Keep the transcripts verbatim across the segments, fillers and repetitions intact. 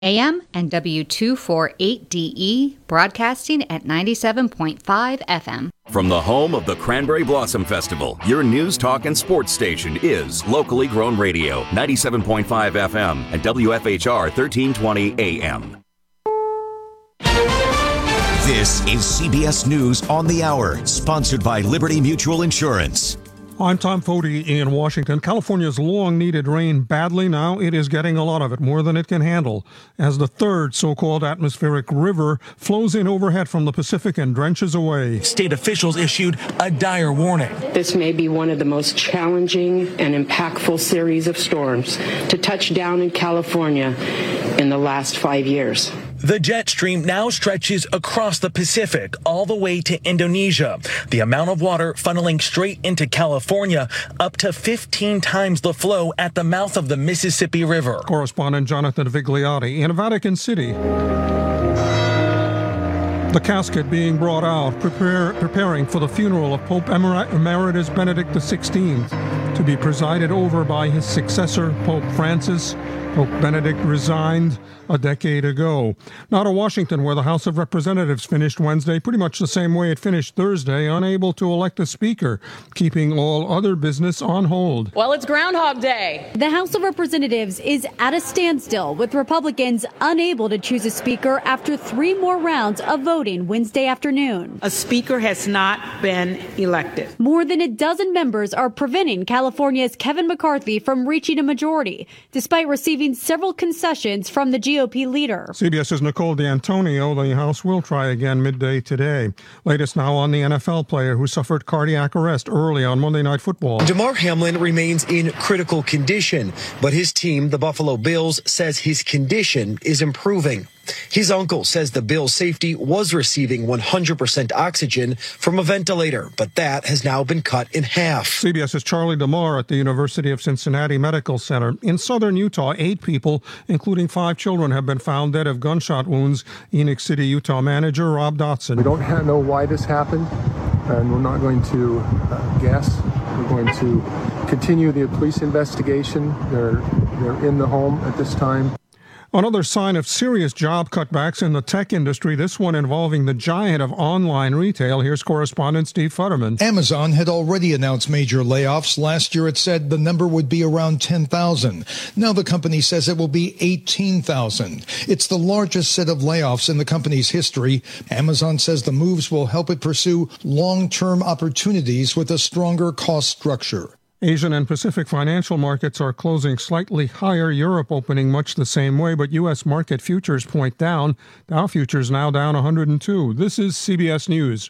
A M and W two forty-eight D E, broadcasting at ninety-seven point five F M. From the home of the Cranberry Blossom Festival, your news, talk, and sports station is locally grown radio, ninety-seven point five F M and W F H R thirteen twenty A M. This is C B S News on the Hour, sponsored by Liberty Mutual Insurance. I'm Tom Foti in Washington. California's long-needed rain badly. Now it is getting a lot of it, more than it can handle, as the third so-called atmospheric river flows in overhead from the Pacific and drenches away. State officials issued a dire warning. This may be one of the most challenging and impactful series of storms to touch down in California in the last five years. The jet stream now stretches across the Pacific all the way to Indonesia. The amount of water funneling straight into California up to fifteen times the flow at the mouth of the Mississippi River. Correspondent Jonathan Vigliotti in Vatican City. The casket being brought out, prepare, preparing for the funeral of Pope Emer- Emeritus Benedict the sixteenth, to be presided over by his successor, Pope Francis. Pope Benedict resigned a decade ago. Now to Washington, where the House of Representatives finished Wednesday pretty much the same way it finished Thursday, unable to elect a speaker, keeping all other business on hold. Well, it's Groundhog Day. The House of Representatives is at a standstill, with Republicans unable to choose a speaker after three more rounds of voting Wednesday afternoon. A speaker has not been elected. More than a dozen members are preventing California's Kevin McCarthy from reaching a majority, despite receiving several concessions from the G O P leader. CBS's Nicole D'Antonio. The House will try again midday today. Latest now on the N F L player who suffered cardiac arrest early on Monday Night Football. Damar Hamlin remains in critical condition, but his team, the Buffalo Bills, says his condition is improving. His uncle says the Bills' safety was receiving one hundred percent oxygen from a ventilator, but that has now been cut in half. CBS's Charlie DeMar at the University of Cincinnati Medical Center. In southern Utah, eight people, including five children, have been found dead of gunshot wounds. Enix City, Utah manager Rob Dotson. We don't know why this happened, and we're not going to uh, guess. We're going to continue the police investigation. They're, they're in the home at this time. Another sign of serious job cutbacks in the tech industry, this one involving the giant of online retail. Here's correspondent Steve Futterman. Amazon had already announced major layoffs. Last year it said the number would be around ten thousand. Now the company says it will be eighteen thousand. It's the largest set of layoffs in the company's history. Amazon says the moves will help it pursue long-term opportunities with a stronger cost structure. Asian and Pacific financial markets are closing slightly higher. Europe opening much the same way, but U S market futures point down. Dow futures now down one hundred two. This is C B S News.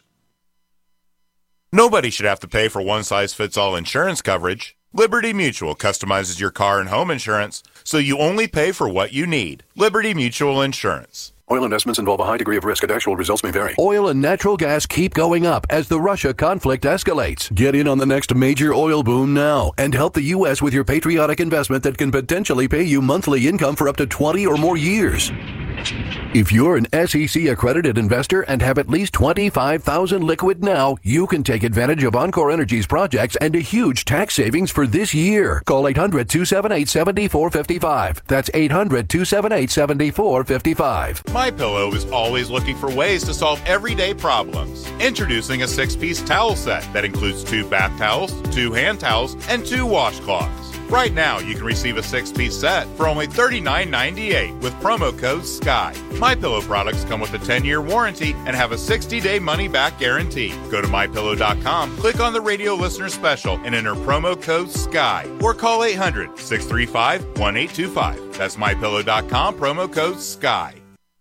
Nobody should have to pay for one-size-fits-all insurance coverage. Liberty Mutual customizes your car and home insurance, so you only pay for what you need. Liberty Mutual Insurance. Oil investments involve a high degree of risk and actual results may vary. Oil and natural gas keep going up as the Russia conflict escalates. Get in on the next major oil boom now and help the U S with your patriotic investment that can potentially pay you monthly income for up to twenty or more years. If you're an S E C accredited investor and have at least twenty-five thousand dollars liquid now, you can take advantage of Encore Energy's projects and a huge tax savings for this year. Call eight hundred, two seven eight, seven four five five. That's eight hundred, two seven eight, seven four five five. MyPillow is always looking for ways to solve everyday problems. Introducing a six-piece towel set that includes two bath towels, two hand towels, and two washcloths. Right now, you can receive a six-piece set for only thirty-nine ninety-eight with promo code SKY. MyPillow products come with a ten-year warranty and have a sixty-day money-back guarantee. Go to my pillow dot com, click on the radio listener special, and enter promo code SKY. Or call eight hundred, six three five, one eight two five. That's my pillow dot com, promo code SKY.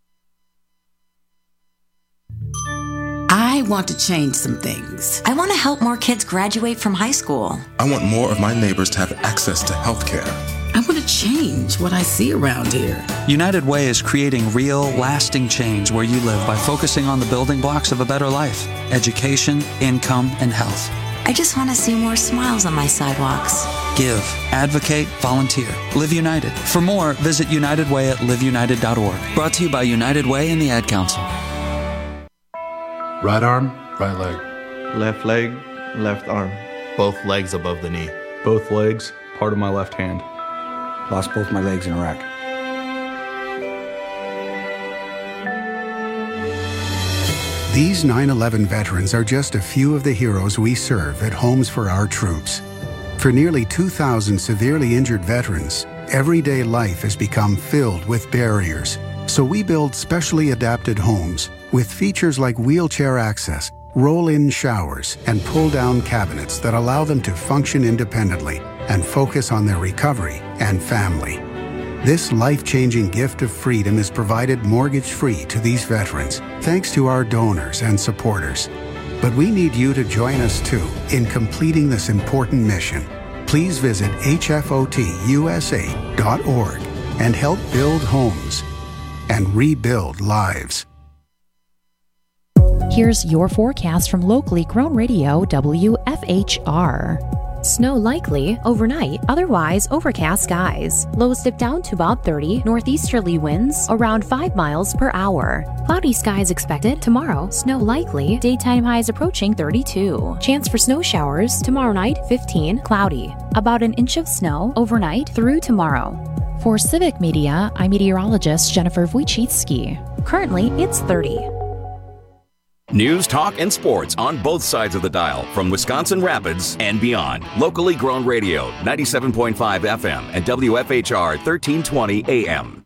I want to change some things. I want to help more kids graduate from high school. I want more of my neighbors to have access to health care. I want to change what I see around here. United Way is creating real, lasting change where you live by focusing on the building blocks of a better life: education, income, and health. I just want to see more smiles on my sidewalks. Give, advocate, volunteer. Live United. For more, visit United Way at live united dot org. Brought to you by United Way and the Ad Council. Right arm, right leg. Left leg, left arm. Both legs above the knee. Both legs, part of my left hand. Lost both my legs in Iraq. These nine eleven veterans are just a few of the heroes we serve at Homes for Our Troops. For nearly two thousand severely injured veterans, everyday life has become filled with barriers. So we build specially adapted homes with features like wheelchair access, roll-in showers, and pull-down cabinets that allow them to function independently and focus on their recovery and family. This life-changing gift of freedom is provided mortgage-free to these veterans, thanks to our donors and supporters. But we need you to join us too in completing this important mission. Please visit H F O T U S A dot org and help build homes and rebuild lives. Here's your forecast from locally grown radio W F H R. Snow likely overnight, otherwise overcast skies. Lows dip down to about thirty, northeasterly winds around five miles per hour. Cloudy skies expected tomorrow, snow likely, daytime highs approaching thirty-two. Chance for snow showers tomorrow night, fifteen, cloudy. About an inch of snow overnight through tomorrow. For Civic Media, I'm meteorologist Jennifer Wojcicki. Currently, it's thirty. News, talk, and sports on both sides of the dial from Wisconsin Rapids and beyond. Locally grown radio, ninety-seven point five F M and W F H R thirteen twenty A M.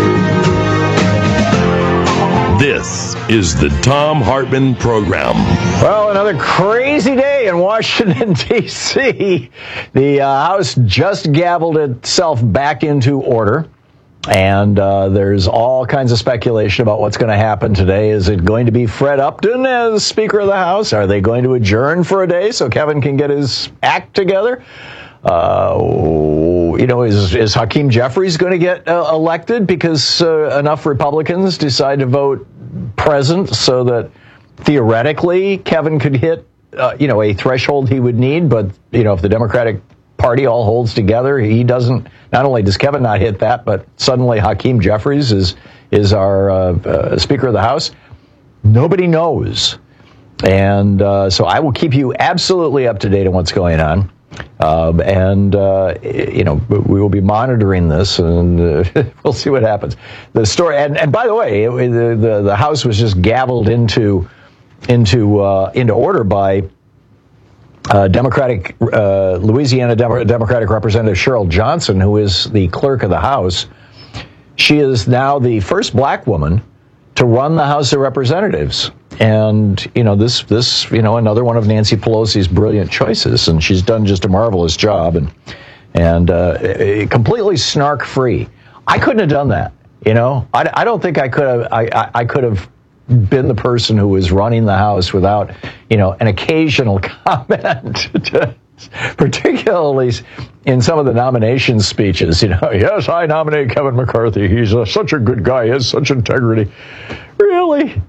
This is the Thom Hartmann Program. Well, another crazy day in Washington, D C The uh, House just gavelled itself back into order. And uh, there's all kinds of speculation about what's going to happen today. Is it going to be Fred Upton as Speaker of the House? Are they going to adjourn for a day so Kevin can get his act together? Uh, you know, is, is Hakeem Jeffries going to get uh, elected because uh, enough Republicans decide to vote present so that theoretically Kevin could hit, uh, you know, a threshold he would need? But, you know, if the Democratic Party all holds together, he doesn't. Not only does Kevin not hit that, but suddenly Hakeem Jeffries is is our uh, uh, Speaker of the House. Nobody knows, and uh, so I will keep you absolutely up to date on what's going on, um, and uh, you know we will be monitoring this, and uh, we'll see what happens. The story, and, and by the way, it, the, the the House was just gavelled into into uh, into order by Uh, Democratic, uh, Louisiana Dem- Democratic Representative Cheryl Johnson, who is the clerk of the House. She is now the first black woman to run the House of Representatives. And, you know, this, this, you know, another one of Nancy Pelosi's brilliant choices. And she's done just a marvelous job and, and uh, completely snark free. I couldn't have done that. You know, I, I don't think I could have, I, I, I could have been the person who was running the House without, you know, an occasional comment, to, particularly in some of the nomination speeches. You know, yes, I nominate Kevin McCarthy. He's a, such a good guy. He has such integrity. Really?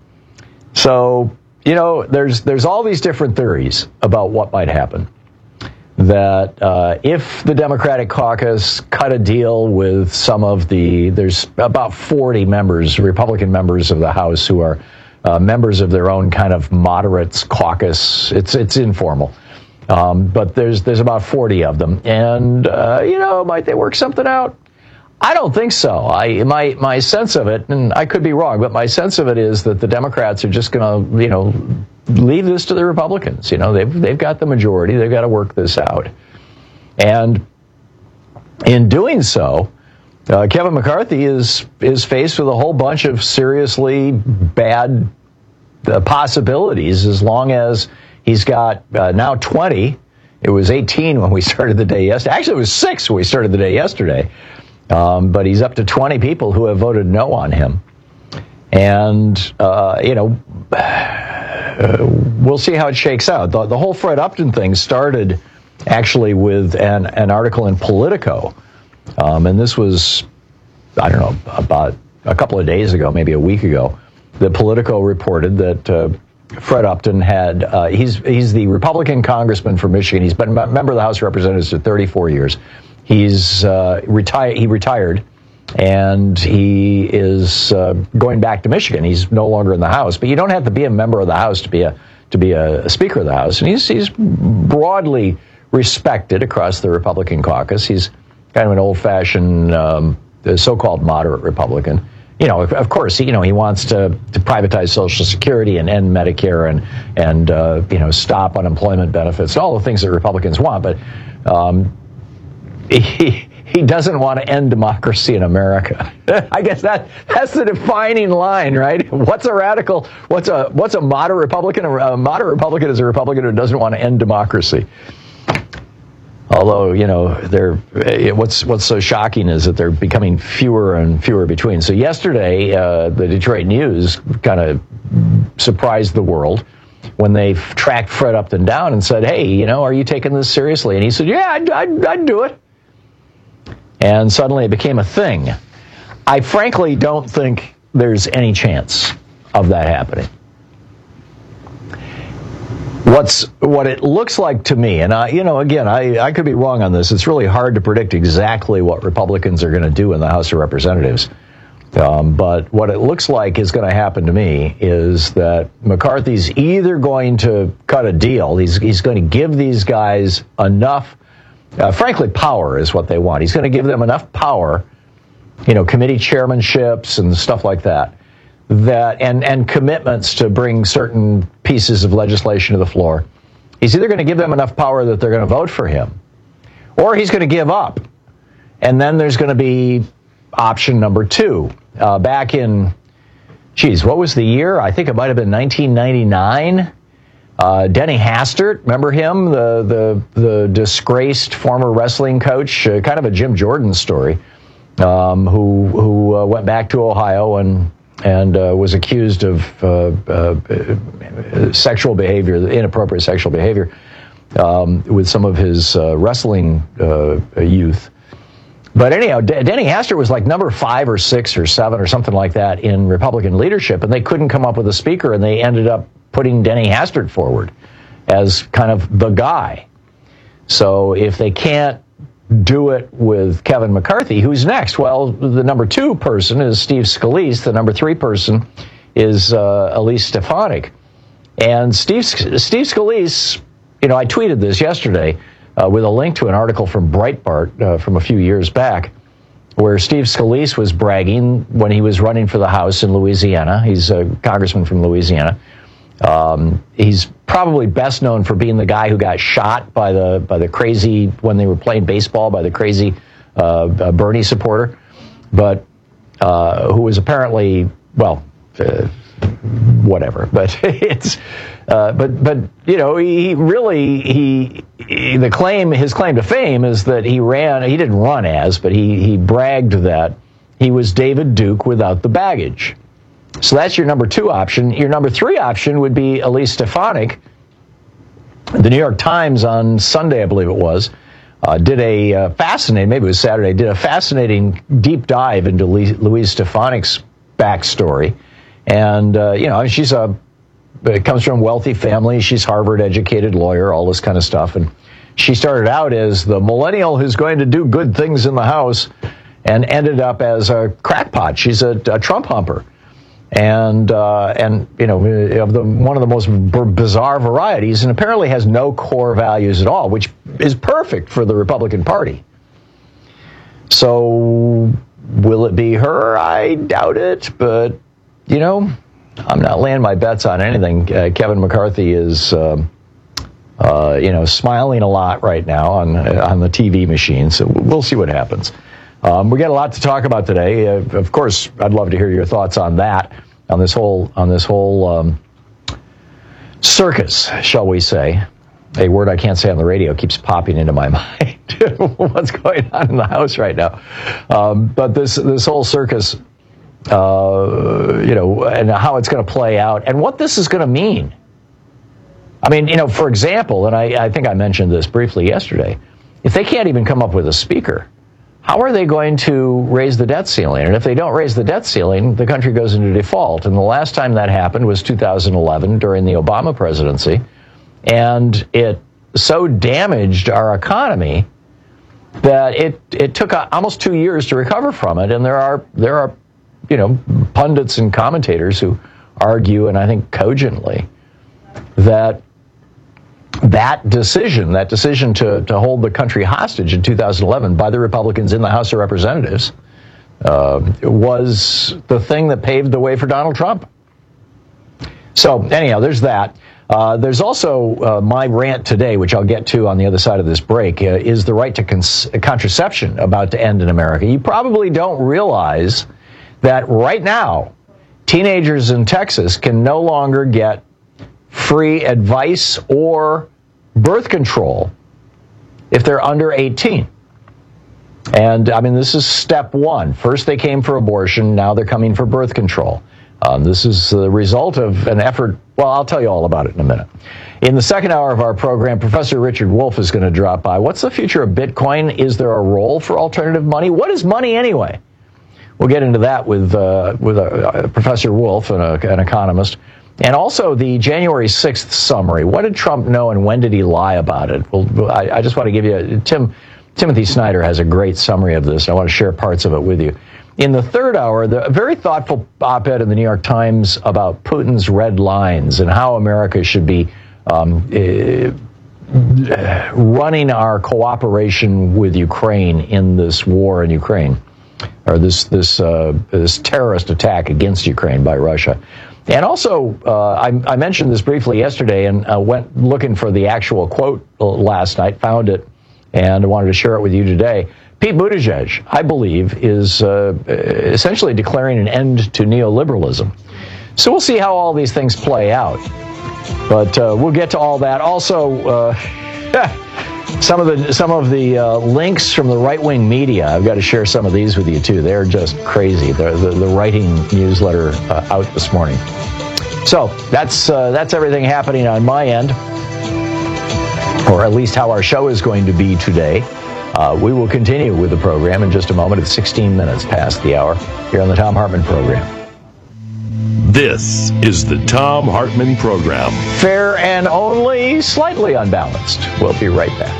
So, you know, there's there's all these different theories about what might happen. That uh, if the Democratic caucus cut a deal with some of the, there's about forty members, Republican members of the House who are uh, members of their own kind of moderates caucus. It's it's informal, um, but there's there's about forty of them, and uh, you know, might they work something out? I don't think so. I my my sense of it, and I could be wrong, but my sense of it is that the Democrats are just going to, you know, leave this to the Republicans. You know, they've they've got the majority. They've got to work this out, and in doing so, uh, Kevin McCarthy is is faced with a whole bunch of seriously bad uh, possibilities. As long as he's got uh, now twenty, it was eighteen when we started the day yesterday. Actually, it was six when we started the day yesterday. Um, but he's up to twenty people who have voted no on him. And, uh, you know, uh, we'll see how it shakes out. The, the whole Fred Upton thing started actually with an, an article in Politico. Um, and this was, I don't know, about a couple of days ago, maybe a week ago. The Politico reported that uh, Fred Upton had, uh, he's, he's the Republican congressman from Michigan. He's been a member of the House of Representatives for thirty-four years. He's uh, retired. He retired, and he is uh, going back to Michigan. He's no longer in the House, but you don't have to be a member of the House to be a to be a, a Speaker of the House. And he's he's broadly respected across the Republican caucus. He's kind of an old-fashioned, um, so-called moderate Republican. you know, of, of course, you know, he wants to, to privatize Social Security and end Medicare and, and uh, you know, stop unemployment benefits, all the things that Republicans want. But um, he, he doesn't want to end democracy in America. I guess that that's the defining line, right? What's a radical? What's a what's a moderate Republican? A moderate Republican is a Republican who doesn't want to end democracy. Although, you know, they're what's what's so shocking is that they're becoming fewer and fewer between. So yesterday, uh, the Detroit News kind of surprised the world when they tracked Fred Upton down and said, "Hey, you know, are you taking this seriously?" And he said, "Yeah, I'd, I'd, I'd do it." And suddenly it became a thing. I frankly don't think there's any chance of that happening. What's what it looks like to me, and I, you know, again, I, I could be wrong on this. It's really hard to predict exactly what Republicans are going to do in the House of Representatives. Um, but what it looks like is going to happen to me is that McCarthy's either going to cut a deal. He's he's going to give these guys enough. Uh, frankly, power is what they want. He's going to give them enough power, you know, committee chairmanships and stuff like that, that and, and commitments to bring certain pieces of legislation to the floor. He's either going to give them enough power that they're going to vote for him, or he's going to give up. And then there's going to be option number two. Uh, back in, geez, what was the year? I think it might have been nineteen ninety-nine. Uh, Denny Hastert, remember him, the the, the disgraced former wrestling coach, uh, kind of a Jim Jordan story, um, who who uh, went back to Ohio and and uh, was accused of uh, uh, sexual behavior, inappropriate sexual behavior, um, with some of his uh, wrestling uh, youth. But anyhow, D- Denny Hastert was like number five or six or seven or something like that in Republican leadership, and they couldn't come up with a speaker, and they ended up putting Denny Hastert forward as kind of the guy. So if they can't do it with Kevin McCarthy, who's next? Well, the number two person is Steve Scalise. The number three person is uh, Elise Stefanik. And Steve, Steve Scalise, you know, I tweeted this yesterday uh, with a link to an article from Breitbart uh, from a few years back, where Steve Scalise was bragging when he was running for the House in Louisiana. He's a congressman from Louisiana. Um, he's probably best known for being the guy who got shot by the by the crazy, when they were playing baseball, by the crazy uh, uh, Bernie supporter, but uh, who was apparently, well, uh, whatever. But it's, uh, but but you know, he really he, he the claim his claim to fame is that he ran. He didn't run as, but he he bragged that he was David Duke without the baggage. So that's your number two option. Your number three option would be Elise Stefanik. The New York Times on Sunday, I believe it was, uh, did a uh, fascinating, maybe it was Saturday, did a fascinating deep dive into Louise, Louise Stefanik's backstory. And, uh, you know, she's a, it comes from a wealthy family. She's Harvard-educated lawyer, all this kind of stuff. And she started out as the millennial who's going to do good things in the House and ended up as a crackpot. She's a, a Trump humper. And, uh, and you know, of the one of the most b- bizarre varieties, and apparently has no core values at all, which is perfect for the Republican Party. So, will it be her? I doubt it, but, you know, I'm not laying my bets on anything. Uh, Kevin McCarthy is, uh, uh, you know, smiling a lot right now on, on the T V machine, so we'll see what happens. Um, we got a lot to talk about today. Uh, of course, I'd love to hear your thoughts on that, on this whole, on this whole um, circus, shall we say? A word I can't say on the radio keeps popping into my mind. What's going on in the House right now? Um, but this this whole circus, uh, you know, and how it's going to play out, and what this is going to mean. I mean, you know, for example, and I, I think I mentioned this briefly yesterday, if they can't even come up with a speaker, how are they going to raise the debt ceiling? And if they don't raise the debt ceiling, the country goes into default. And the last time that happened was two thousand eleven during the Obama presidency. And it so damaged our economy that it it took almost two years to recover from it. And there are there are, you know, pundits and commentators who argue, and I think cogently, that that decision, that decision to, to hold the country hostage in two thousand eleven by the Republicans in the House of Representatives, uh, was the thing that paved the way for Donald Trump. So anyhow, there's that. Uh, there's also uh, my rant today, which I'll get to on the other side of this break, uh, is the right to cons- contraception about to end in America. You probably don't realize that right now, teenagers in Texas can no longer get free advice or birth control if they're under eighteen. And, I mean, this is step one. First they came for abortion, now they're coming for birth control. Um, this is the result of an effort. Well, I'll tell you all about it in a minute. In the second hour of our program, Professor Richard Wolff is going to drop by. What's the future of Bitcoin? Is there a role for alternative money? What is money anyway? We'll get into that with uh, with uh, uh, Professor Wolff, an, uh, an economist. And also the January sixth summary. What did Trump know and when did he lie about it? Well, I, I just want to give you, Tim, Timothy Snyder has a great summary of this. I want to share parts of it with you. In the third hour, the very thoughtful op-ed in the New York Times about Putin's red lines and how America should be um, uh, running our cooperation with Ukraine in this war in Ukraine, or this this uh, this terrorist attack against Ukraine by Russia. And also, uh, I, I mentioned this briefly yesterday and uh, went looking for the actual quote last night, found it, and I wanted to share it with you today. Pete Buttigieg, I believe, is uh, essentially declaring an end to neoliberalism. So we'll see how all these things play out. But uh, we'll get to all that. Also, uh, some of the some of the uh, links from the right-wing media. I've got to share some of these with you, too. They're just crazy. The, the, the writing newsletter uh, out this morning. So that's uh, that's everything happening on my end, or at least how our show is going to be today. Uh, we will continue with the program in just a moment. It's sixteen minutes past the hour here on the Thom Hartmann Program. This is the Thom Hartmann Program. Fair and only slightly unbalanced. We'll be right back.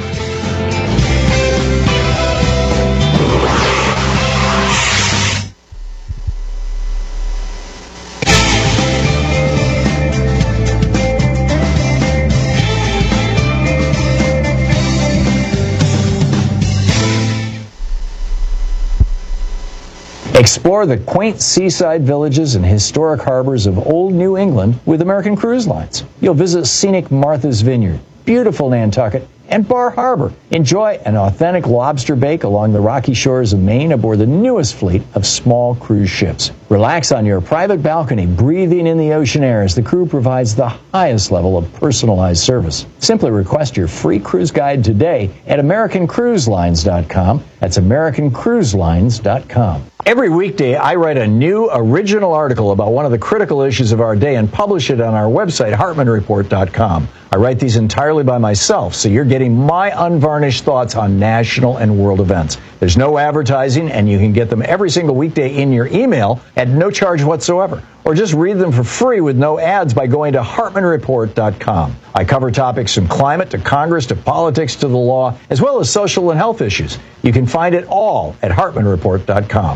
Explore the quaint seaside villages and historic harbors of old New England with American Cruise Lines. You'll visit scenic Martha's Vineyard, beautiful Nantucket, and Bar Harbor. Enjoy an authentic lobster bake along the rocky shores of Maine aboard the newest fleet of small cruise ships. Relax on your private balcony, breathing in the ocean air as the crew provides the highest level of personalized service. Simply request your free cruise guide today at American Cruise Lines dot com. That's American Cruise Lines dot com. Every weekday, I write a new original article about one of the critical issues of our day and publish it on our website, Hartmann Report dot com. I write these entirely by myself, so you're getting my unvarnished thoughts on national and world events. There's no advertising, and you can get them every single weekday in your email at no charge whatsoever. Or just read them for free with no ads by going to Hartmann Report dot com. I cover topics from climate to Congress to politics to the law, as well as social and health issues. You can find it all at Hartmann Report dot com.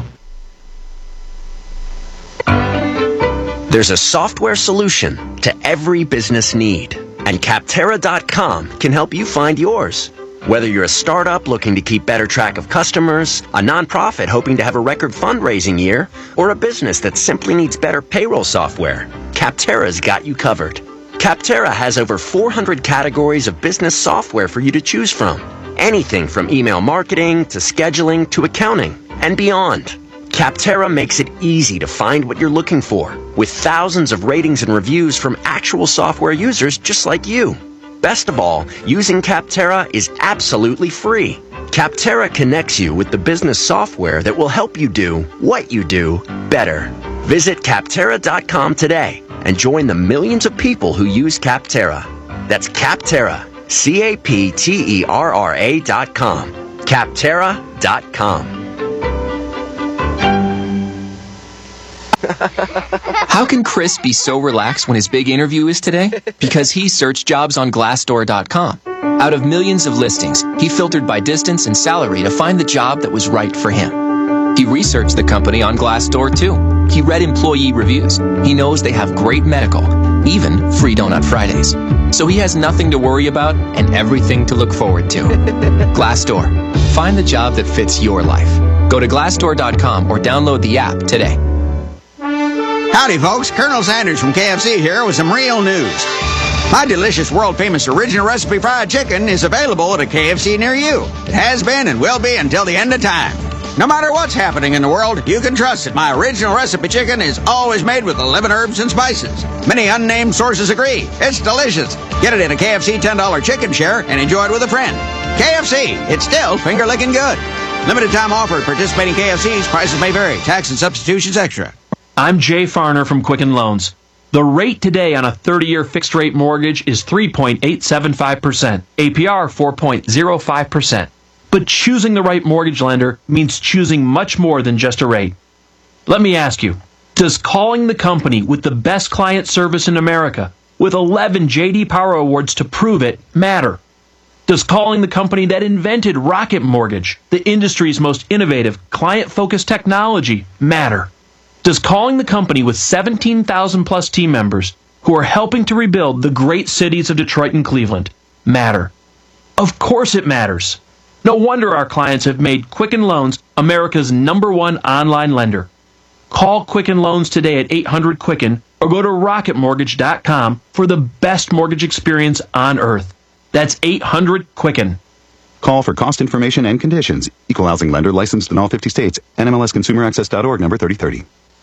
There's a software solution to every business need, and Capterra dot com can help you find yours. Whether you're a startup looking to keep better track of customers, a nonprofit hoping to have a record fundraising year, or a business that simply needs better payroll software, Capterra's got you covered. Capterra has over four hundred categories of business software for you to choose from. Anything from email marketing to scheduling to accounting and beyond. Capterra makes it easy to find what you're looking for, with thousands of ratings and reviews from actual software users just like you. Best of all, using Capterra is absolutely free. Capterra connects you with the business software that will help you do what you do better. Visit Capterra dot com today and join the millions of people who use Capterra. That's Capterra, C A P T E R R A dot com. Capterra dot com. How can Chris be so relaxed when his big interview is today? Because he searched jobs on Glassdoor dot com. Out of millions of listings, he filtered by distance and salary to find the job that was right for him. He researched the company on Glassdoor too. He read employee reviews. He knows they have great medical, even free Donut Fridays. So he has nothing to worry about and everything to look forward to. Glassdoor. Find the job that fits your life. Go to glassdoor dot com or download the app today. Howdy, folks. Colonel Sanders from K F C here with some real news. My delicious, world-famous original recipe fried chicken is available at a K F C near you. It has been and will be until the end of time. No matter what's happening in the world, you can trust that my original recipe chicken is always made with eleven herbs and spices. Many unnamed sources agree. It's delicious. Get it at a K F C ten dollar chicken share and enjoy it with a friend. K F C, it's still finger-licking good. Limited time offer at participating K F Cs. Prices may vary. Tax and substitutions extra. I'm Jay Farner from Quicken Loans. The rate today on a thirty-year fixed-rate mortgage is three point eight seven five percent, A P R four point zero five percent. But choosing the right mortgage lender means choosing much more than just a rate. Let me ask you, does calling the company with the best client service in America, with eleven J D Power Awards to prove it, matter? Does calling the company that invented Rocket Mortgage, the industry's most innovative, client-focused technology, matter? Does calling the company with seventeen thousand plus team members who are helping to rebuild the great cities of Detroit and Cleveland matter? Of course it matters. No wonder our clients have made Quicken Loans America's number one online lender. Call Quicken Loans today at eight hundred Quicken or go to rocket mortgage dot com for the best mortgage experience on earth. That's eight hundred Quicken. Call for cost information and conditions. Equal housing lender licensed in all fifty states. N M L S consumer access dot org number thirty thirty.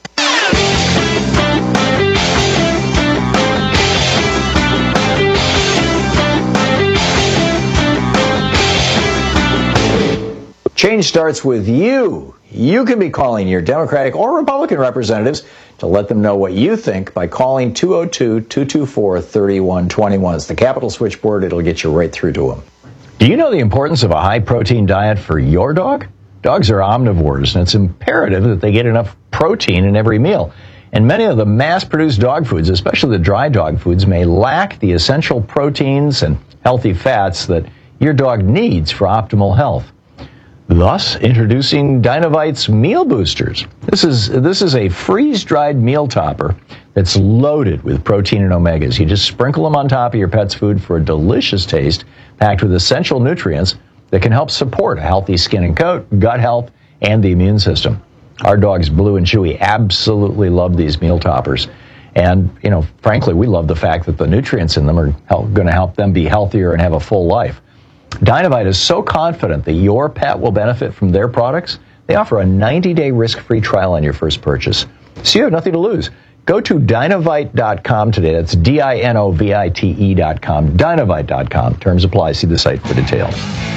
Change starts with you. You can be calling your Democratic or Republican representatives to let them know what you think by calling two oh two, two two four, three one two one. It's the Capital Switchboard. It'll get you right through to them. Do you know the importance of a high-protein diet for your dog? Dogs are omnivores, and it's imperative that they get enough protein in every meal. And many of the mass-produced dog foods, especially the dry dog foods, may lack the essential proteins and healthy fats that your dog needs for optimal health. Thus, introducing Dynovite's Meal Boosters. This is this is a freeze-dried meal topper that's loaded with protein and omegas. You just sprinkle them on top of your pet's food for a delicious taste, packed with essential nutrients that can help support a healthy skin and coat, gut health, and the immune system. Our dogs, Blue and Chewy, absolutely love these meal toppers. And, you know, frankly, we love the fact that the nutrients in them are going to help them be healthier and have a full life. Dynovite is so confident that your pet will benefit from their products, they offer a ninety-day risk-free trial on your first purchase. So you have nothing to lose. Go to Dynovite dot com today. That's D I N O V I T E dot com. Dynovite dot com. Terms apply. See the site for details.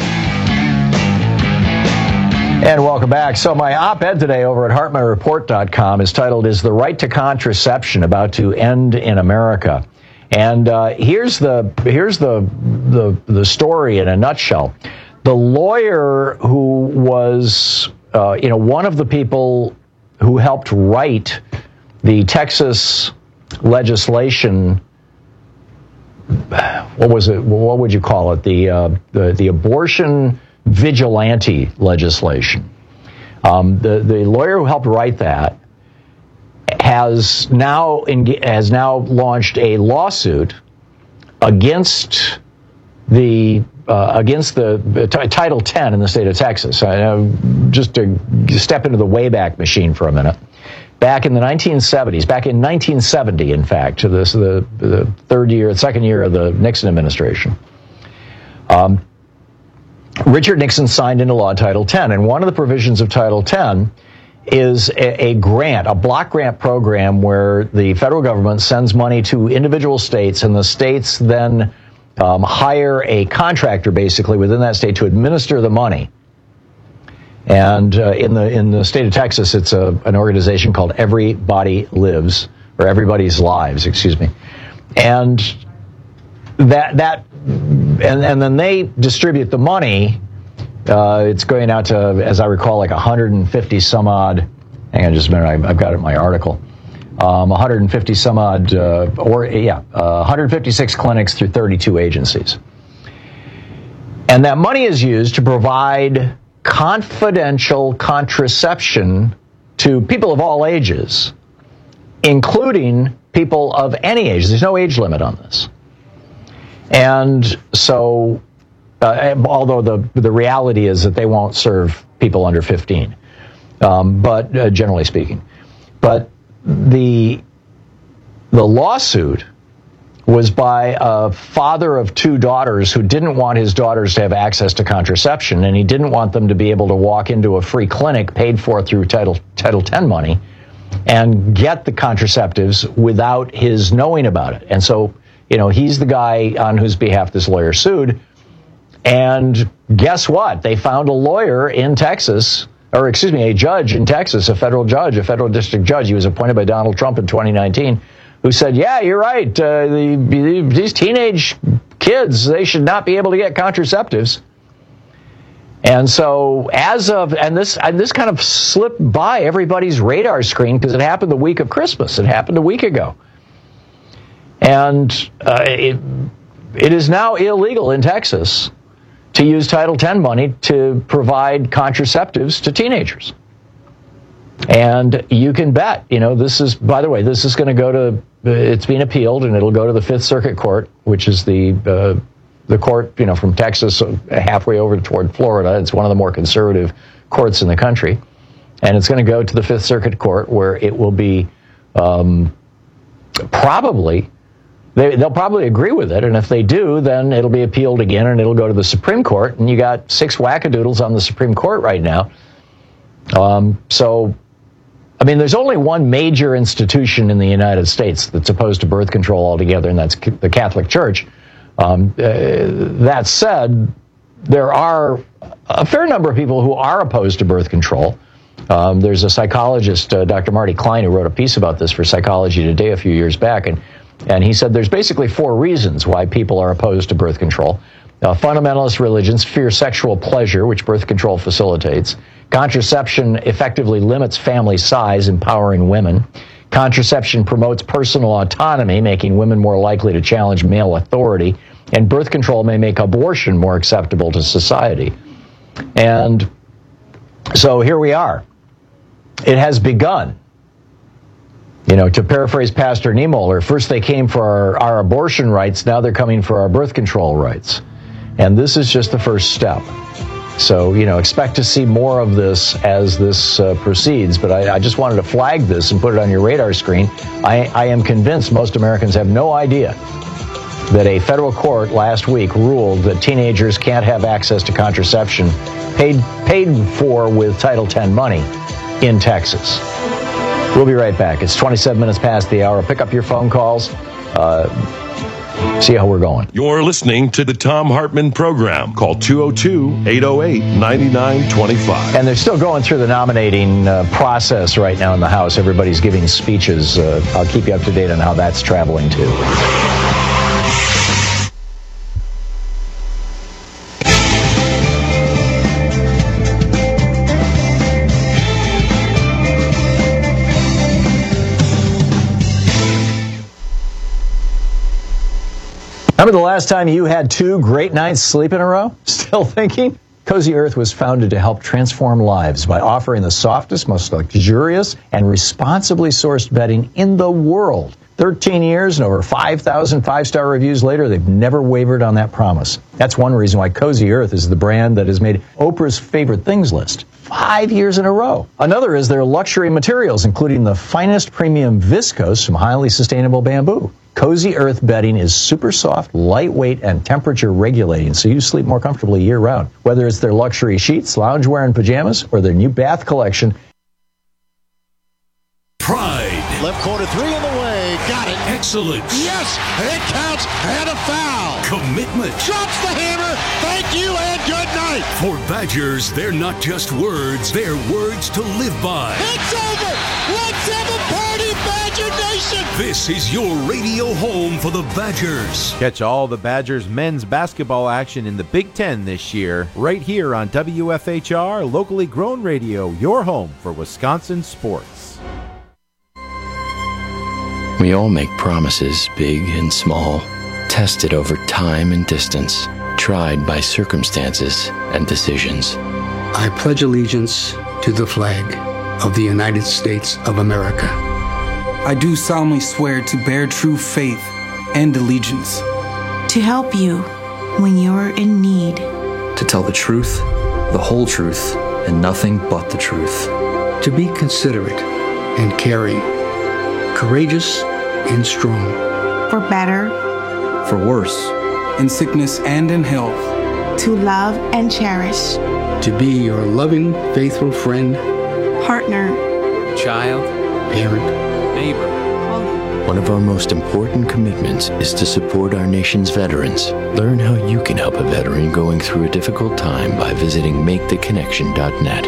And welcome back. So my op-ed today over at Hartman Report dot com is titled, "Is the Right to Contraception About to End in America?" And uh, here's the here's the, the the story in a nutshell. The lawyer who was uh, you know one of the people who helped write the Texas legislation, what was it? What would you call it? The uh, the, the abortion vigilante legislation. Um, the the lawyer who helped write that has now has now launched a lawsuit against the uh, against the, the t- Title ten in the state of Texas. I, uh, just to step into the Wayback Machine for a minute. Back in the nineteen seventies, back in nineteen seventy, in fact, to this the the third year, second year of the Nixon administration. Um, Richard Nixon signed into law Title ten, and one of the provisions of Title ten is a, a grant, a block grant program where the federal government sends money to individual states, and the states then um, hire a contractor, basically, within that state to administer the money. And uh, in the in the state of Texas, it's a, an organization called Everybody Lives, or Everybody's Lives, excuse me. And that that and, and then they distribute the money. Uh, it's going out to, as I recall, like one hundred fifty some odd. Hang on just a minute, I've, I've got it in my article. Um, one hundred fifty some odd, uh, or yeah, uh, one hundred fifty-six clinics through thirty-two agencies. And that money is used to provide confidential contraception to people of all ages, including people of any age. There's no age limit on this. And so, uh, although the the reality is that they won't serve people under fifteen. um, but uh, generally speaking. But the the lawsuit was by a father of two daughters who didn't want his daughters to have access to contraception, and he didn't want them to be able to walk into a free clinic paid for through Title Title ten money and get the contraceptives without his knowing about it. And so, you know, he's the guy on whose behalf this lawyer sued. And guess what? They found a lawyer in Texas, or excuse me, a judge in Texas, a federal judge, a federal district judge. He was appointed by Donald Trump in twenty nineteen, who said, yeah, you're right. Uh, the, these teenage kids, they should not be able to get contraceptives. And so as of, and this and this kind of slipped by everybody's radar screen because it happened the week of Christmas. It happened a week ago. And uh, it, it is now illegal in Texas to use Title ten money to provide contraceptives to teenagers. And you can bet, you know, this is, by the way, this is going to go to, it's being appealed, and it'll go to the Fifth Circuit Court, which is the uh, the court, you know, from Texas halfway over toward Florida. It's one of the more conservative courts in the country. And it's going to go to the Fifth Circuit Court, where it will be um, probably, they, they'll probably agree with it. And if they do, then it'll be appealed again, and it'll go to the Supreme Court. And you got six wackadoodles on the Supreme Court right now. Um, so, I mean, there's only one major institution in the United States that's opposed to birth control altogether, and that's the Catholic Church. Um, uh, that said, there are a fair number of people who are opposed to birth control. Um, there's a psychologist, uh, Doctor Marty Klein, who wrote a piece about this for Psychology Today a few years back, and, and he said there's basically four reasons why people are opposed to birth control. Uh, fundamentalist religions fear sexual pleasure, which birth control facilitates. Contraception effectively limits family size, empowering women. Contraception promotes personal autonomy, making women more likely to challenge male authority. And birth control may make abortion more acceptable to society. And so here we are. It has begun. You know, to paraphrase Pastor Niemöller, first they came for our, our abortion rights, now they're coming for our birth control rights. And this is just the first step. So, you know, expect to see more of this as this uh, proceeds. But I, I just wanted to flag this and put it on your radar screen. I, I am convinced most Americans have no idea that a federal court last week ruled that teenagers can't have access to contraception paid paid for with Title ten money in Texas. We'll be right back. It's twenty-seven minutes past the hour. Pick up your phone calls. Uh, See how we're going. You're listening to the Thom Hartmann Program. Call two oh two, eight oh eight, nine nine two five. And they're still going through the nominating uh, process right now in the House. Everybody's giving speeches. Uh, I'll keep you up to date on how that's traveling, too. Remember the last time you had two great nights sleep in a row? Still thinking? Cozy Earth was founded to help transform lives by offering the softest, most luxurious, and responsibly sourced bedding in the world. thirteen years and over five thousand five-star reviews later, they've never wavered on that promise. That's one reason why Cozy Earth is the brand that has made Oprah's favorite things list five years in a row. Another is their luxury materials, including the finest premium viscose from highly sustainable bamboo. Cozy Earth bedding is super soft, lightweight, and temperature regulating, so you sleep more comfortably year-round. Whether it's their luxury sheets, loungewear, and pajamas, or their new bath collection. Pride. Left corner three in the way. Got it. Excellence. Yes, it counts, and a foul. Commitment. Drops the hammer. Thank you and good night. For Badgers, they're not just words, they're words to live by. It's over. Let's have a party, Badger Nation. This is your radio home for the Badgers. Catch all the Badgers men's basketball action in the Big Ten this year, right here on W F H R, locally grown radio, your home for Wisconsin sports. We all make promises, big and small, tested over time and distance, tried by circumstances and decisions. I pledge allegiance to the flag of the United States of America. I do solemnly swear to bear true faith and allegiance. To help you when you're in need. To tell the truth, the whole truth, and nothing but the truth. to be considerate and caring, courageous and strong. For better, For worse, in sickness and in health. to love and cherish. To be your loving, faithful friend, Partner, Child, parent, neighbor. One of our most important commitments is to support our nation's veterans. Learn how you can help a veteran going through a difficult time by visiting make the connection dot net.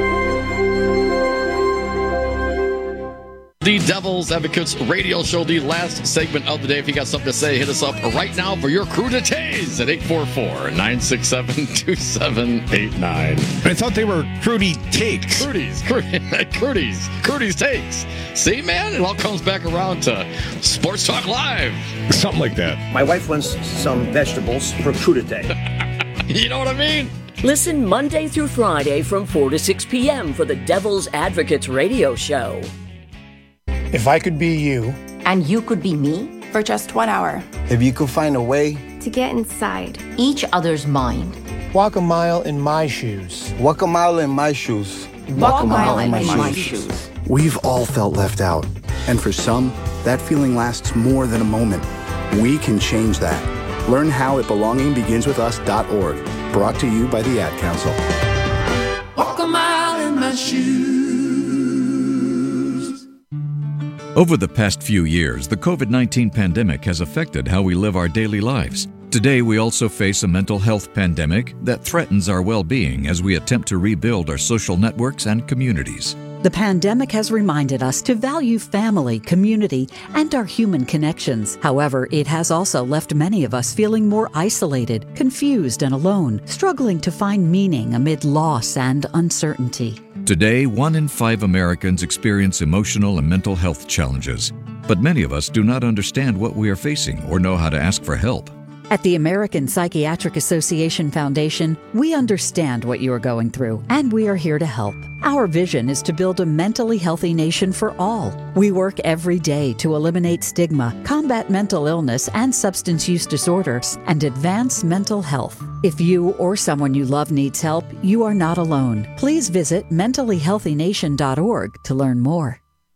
The Devil's Advocates radio show, the last segment of the day. If you got something to say, hit us up right now for your cruditays at eight four four, nine six seven, two seven eight nine. I thought they were Crudy Takes. Crudies, Crudies, Crudies Takes. See, man, it all comes back around to Sports Talk Live. Something like that. My wife wants some vegetables for crudité. You know what I mean? Listen Monday through Friday from four to six p.m. for the Devil's Advocates radio show. If I could be you. And you could be me? For just one hour. If you could find a way. To get inside each other's mind. Walk a mile in my shoes. Walk a mile in my shoes. Walk, Walk a mile, mile in, in my, my shoes. shoes. We've all felt left out. And for some, that feeling lasts more than a moment. We can change that. Learn how at belonging begins with us dot org. Brought to you by the Ad Council. Walk a mile in my shoes. Over the past few years, the COVID nineteen pandemic has affected how we live our daily lives. Today, we also face a mental health pandemic that threatens our well-being as we attempt to rebuild our social networks and communities. The pandemic has reminded us to value family, community, and our human connections. However, it has also left many of us feeling more isolated, confused, and alone, struggling to find meaning amid loss and uncertainty. Today, one in five Americans experience emotional and mental health challenges, but many of us do not understand what we are facing or know how to ask for help. At the American Psychiatric Association Foundation, we understand what you are going through, and we are here to help. Our vision is to build a mentally healthy nation for all. We work every day to eliminate stigma, combat mental illness and substance use disorders, and advance mental health. If you or someone you love needs help, you are not alone. Please visit mentally healthy nation dot org to learn more.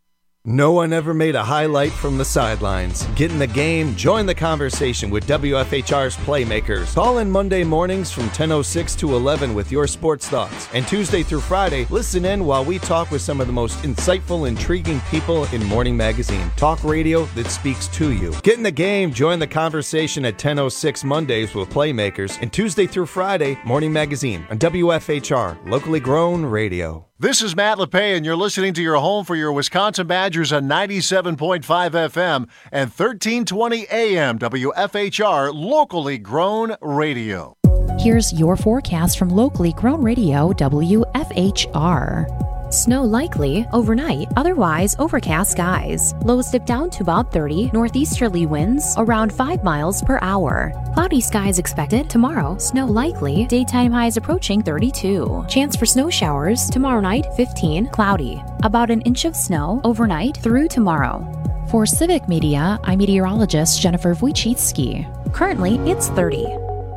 No one ever made a highlight from the sidelines. Get in the game, join the conversation with W F H R's Playmakers. Call in Monday mornings from ten oh six to eleven with your sports thoughts. And Tuesday through Friday, listen in while we talk with some of the most insightful, intriguing people in Morning Magazine. Talk radio that speaks to you. Get in the game, join the conversation at ten oh six Mondays with Playmakers. And Tuesday through Friday, Morning Magazine on W F H R, locally grown radio. This is Matt LePay, and you're listening to your home for your Wisconsin Badgers on ninety-seven point five F M and thirteen twenty A M W F H R, locally grown radio. Here's your forecast from locally grown radio W F H R. Snow likely overnight, otherwise overcast skies. Lows dip down to about thirty, northeasterly winds around five miles per hour. Cloudy skies expected tomorrow, snow likely, daytime highs approaching thirty-two. Chance for snow showers tomorrow night, fifteen, cloudy. About an inch of snow overnight through tomorrow. For Civic Media, I'm meteorologist Jennifer Wojcicki. Currently, it's thirty.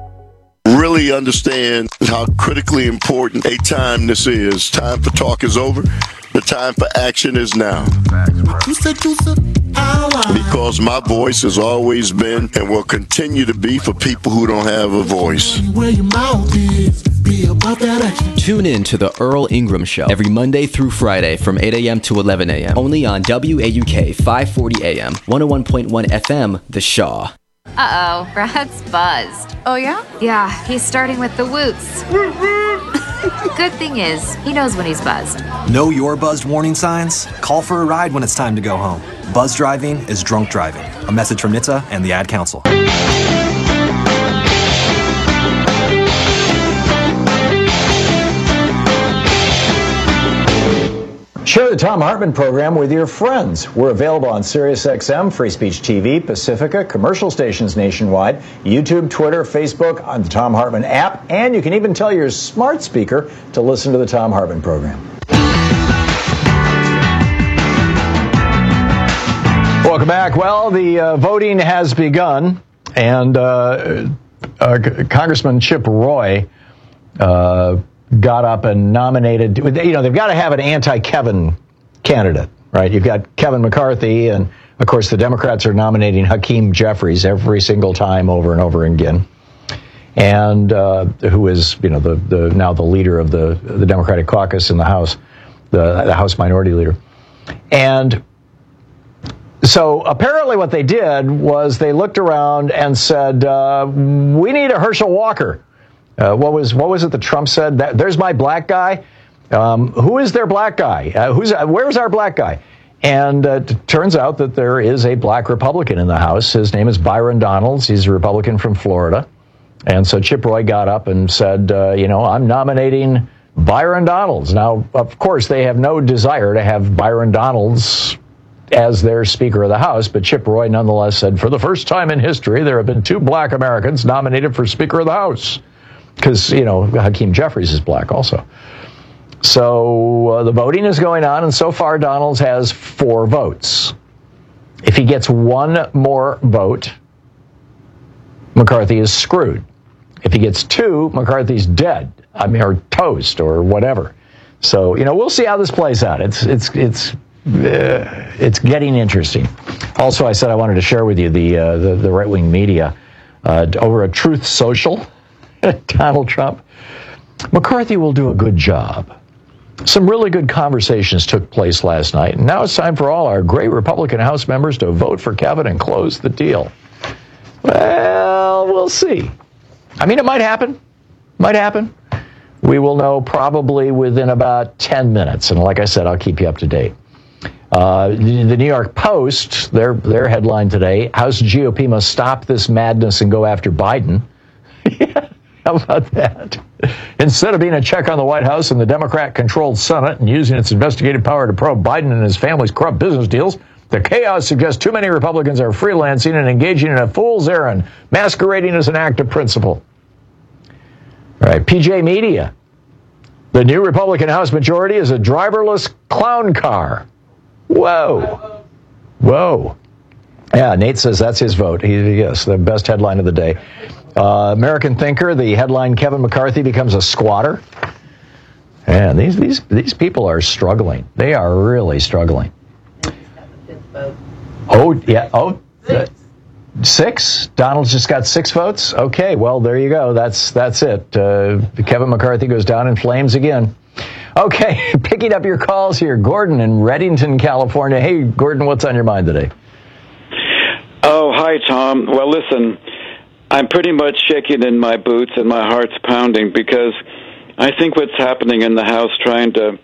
Really understand how critically important a time this is. Time for talk is over. The time for action is now. Because my voice has always been and will continue to be for people who don't have a voice. Tune in to the Earl Ingram Show every Monday through Friday from eight A M to eleven A M Only on W A U K five forty A M, one oh one point one F M, The Shaw. Uh-oh, Brad's buzzed. Oh, yeah? Yeah, he's starting with the woots. Good thing is, he knows when he's buzzed. Know your buzzed warning signs? Call for a ride when it's time to go home. Buzz driving is drunk driving. A message from N H T S A and the Ad Council. Share the Thom Hartmann program with your friends. We're available on SiriusXM, Free Speech T V, Pacifica, commercial stations nationwide, YouTube, Twitter, Facebook, on the Thom Hartmann app, and you can even tell your smart speaker to listen to the Thom Hartmann program. Welcome back. Well, the uh, voting has begun, and uh, uh, Congressman Chip Roy uh, got up and nominated, you know, they've got to have an anti-Kevin candidate, right? You've got Kevin McCarthy, and of course the Democrats are nominating Hakeem Jeffries every single time over and over again. And uh, who is, you know, the, the now the leader of the the Democratic caucus in the House, the, the House Minority Leader. And so apparently what they did was they looked around and said, uh, we need a Herschel Walker. Uh, what was what was it that Trump said? That, there's my black guy. Um, who is their black guy? Uh, who's uh, where's our black guy? And uh, it turns out that there is a black Republican in the House. His name is Byron Donalds. He's a Republican from Florida. And so Chip Roy got up and said, uh, you know, I'm nominating Byron Donalds. Now, of course, they have no desire to have Byron Donalds as their Speaker of the House, but Chip Roy nonetheless said, for the first time in history, there have been two black Americans nominated for Speaker of the House. Because, you know, Hakeem Jeffries is black also. So uh, the voting is going on, and so far Donalds has four votes. If he gets one more vote, McCarthy is screwed. If he gets two, McCarthy's dead. I mean, or toast, or whatever. So, you know, we'll see how this plays out. It's it's it's uh, it's getting interesting. Also, I said I wanted to share with you the uh, the, the right-wing media uh, over at Truth Social. Donald Trump. McCarthy will do a good job. Some really good conversations took place last night, and now it's time for all our great Republican House members to vote for Kevin and close the deal. Well, we'll see. I mean, it might happen. Might happen. We will know probably within about ten minutes, and like I said, I'll keep you up to date. Uh, the, the New York Post, their their headline today, House G O P must stop this madness and go after Biden. Yeah. How about that? Instead of being a check on the White House and the Democrat-controlled Senate and using its investigative power to probe Biden and his family's corrupt business deals, the chaos suggests too many Republicans are freelancing and engaging in a fool's errand, masquerading as an act of principle. All right, P J Media. The new Republican House majority is a driverless clown car. Whoa. Whoa. Yeah, Nate says that's his vote. He, yes, the best headline of the day. Uh, American Thinker, the headline, Kevin McCarthy becomes a squatter. And these these these people are struggling. They are really struggling. Oh, yeah. Oh, six. six? Donald's just got six votes? Okay, well, there you go. That's that's it. Uh, Kevin McCarthy goes down in flames again. Okay, picking up your calls here. Gordon in Reddington, California. Hey, Gordon, what's on your mind today? Oh, hi, Tom. Well, listen, I'm pretty much shaking in my boots and my heart's pounding because I think what's happening in the House trying to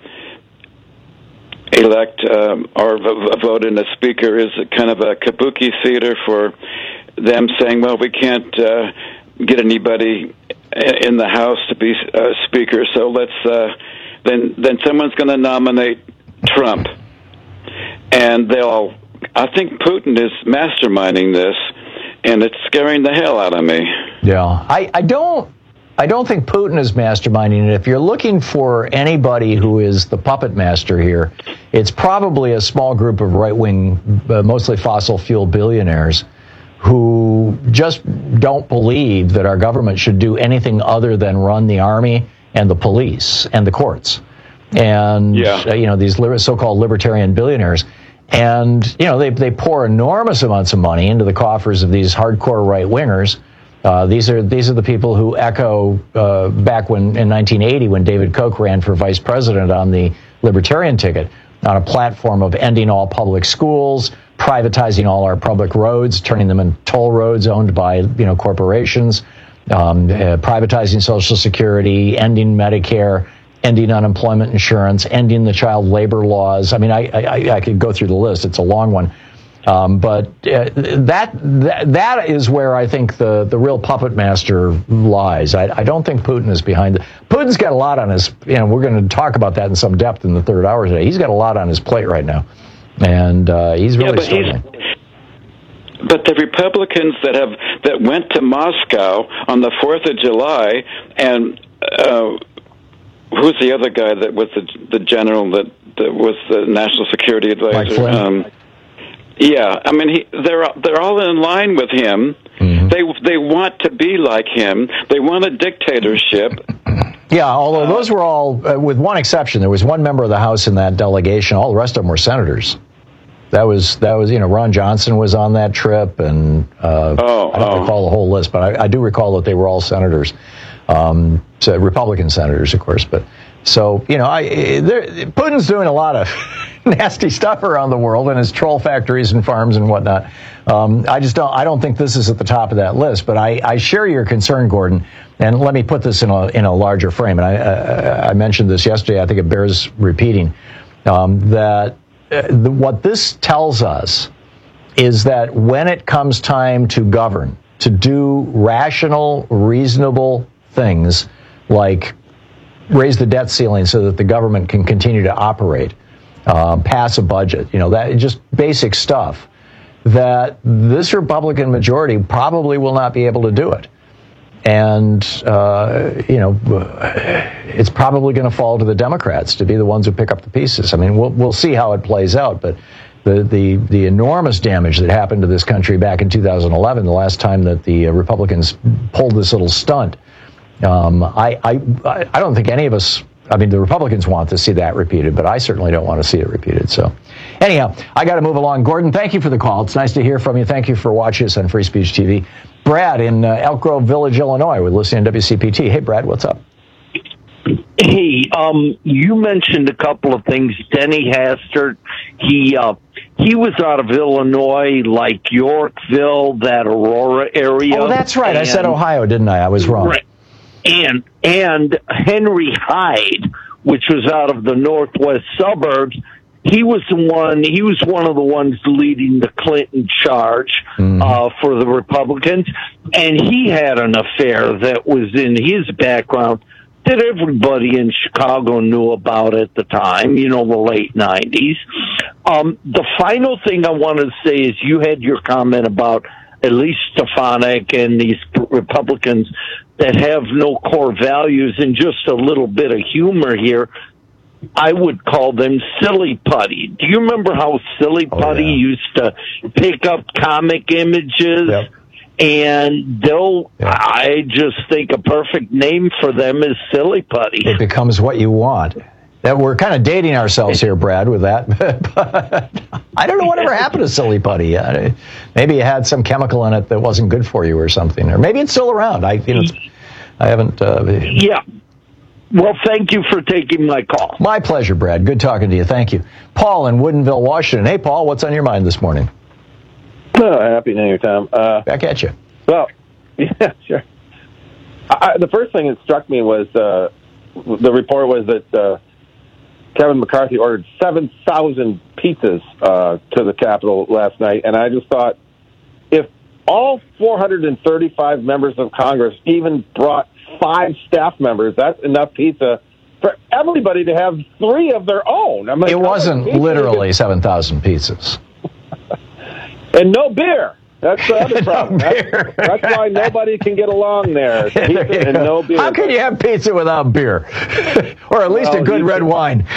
elect um, or v- vote in a speaker is kind of a kabuki theater for them saying, well, we can't uh, get anybody in the House to be uh, speaker, so let's uh, then then someone's going to nominate Trump. And they'll, I think Putin is masterminding this, and it's scaring the hell out of me. Yeah, I, I don't I don't think Putin is masterminding it. If you're looking for anybody who is the puppet master here, it's probably a small group of right-wing, uh, mostly fossil fuel billionaires who just don't believe that our government should do anything other than run the army and the police and the courts. And, yeah. uh, you know, these so-called libertarian billionaires. And, you know, they they pour enormous amounts of money into the coffers of these hardcore right-wingers. Uh, these are these are the people who echo uh, back when in nineteen eighty when David Koch ran for vice president on the libertarian ticket on a platform of ending all public schools, privatizing all our public roads, turning them into toll roads owned by you know corporations, um, uh, privatizing Social Security, ending Medicare, ending unemployment insurance, ending the child labor laws. I mean, I I, I could go through the list. It's a long one. Um, but uh, that, that that is where I think the, the real puppet master lies. I, I don't think Putin is behind it. Putin's got a lot on his, you know, we're going to talk about that in some depth in the third hour today. He's got a lot on his plate right now. And uh, he's really yeah, struggling. He's, but the Republicans that have that went to Moscow on the fourth of July, and uh, who's the other guy that was the, the general that, that was the national security advisor? Mike Flynn. Um, Yeah, I mean, he, they're they're all in line with him. Mm-hmm. They they want to be like him. They want a dictatorship, Yeah, although those were all, uh, with one exception, there was one member of the House in that delegation. All the rest of them were senators. That was, that was, you know, Ron Johnson was on that trip, and uh, oh, I don't oh. recall the whole list, but I, I do recall that they were all senators, um, so Republican senators, of course. But so, you know, I, Putin's doing a lot of nasty stuff around the world in his troll factories and farms and whatnot. Um, I just don't, I don't think this is at the top of that list. But I, I share your concern, Gordon. And let me put this in a in a larger frame. And I, I, I mentioned this yesterday. I think it bears repeating um, that. Uh, the, what this tells us is that when it comes time to govern, to do rational, reasonable things like raise the debt ceiling so that the government can continue to operate, uh, pass a budget, you know, that just basic stuff, that this Republican majority probably will not be able to do it. And, uh, you know, it's probably going to fall to the Democrats to be the ones who pick up the pieces. I mean, we'll we'll see how it plays out. But the, the, the enormous damage that happened to this country back in two thousand eleven, the last time that the Republicans pulled this little stunt, um, I, I, I don't think any of us, I mean, the Republicans want to see that repeated, but I certainly don't want to see it repeated. So anyhow, I got to move along. Gordon, thank you for the call. It's nice to hear from you. Thank you for watching us on Free Speech T V. Brad in uh, Elk Grove Village, Illinois, with listening to W C P T. Hey, Brad, what's up? Hey, um, you mentioned a couple of things. Denny Hastert, he uh, he was out of Illinois, like Yorkville, that Aurora area. Oh, that's right. And, I said Ohio, didn't I? I was wrong. Right. And and Henry Hyde, which was out of the northwest suburbs. He was the one. He was one of the ones leading the Clinton charge mm. uh, for the Republicans, and he had an affair that was in his background that everybody in Chicago knew about at the time. You know, the late nineties. Um, the final thing I want to say is you had your comment about Elise Stefanik and these Republicans that have no core values, and just a little bit of humor here. I would call them silly putty. Do you remember how silly putty oh, yeah. used to pick up comic images? Yep. And they'll, yeah. I just think a perfect name for them is silly putty. It becomes what you want. That we're kind of dating ourselves here, Brad, with that. But I don't know whatever happened to silly putty. Maybe it had some chemical in it that wasn't good for you or something, or maybe it's still around. I, you know, I haven't. Uh, yeah. Well, thank you for taking my call. My pleasure, Brad. Good talking to you. Thank you. Paul in Woodinville, Washington. Hey, Paul, what's on your mind this morning? Oh, happy New Year, Tom. Uh, Back at you. Well, yeah, sure. I, the first thing that struck me was uh, the report was that uh, Kevin McCarthy ordered seven thousand pizzas uh, to the Capitol last night, and I just thought, if all four hundred thirty-five members of Congress even brought five staff members, that's enough pizza for everybody to have three of their own. I mean, it wasn't literally seven thousand pizzas. And no beer. That's the other problem. no that's, that's why nobody can get along there. Pizza and no beer. How can you have pizza without beer? Or at least well, a good red can. wine.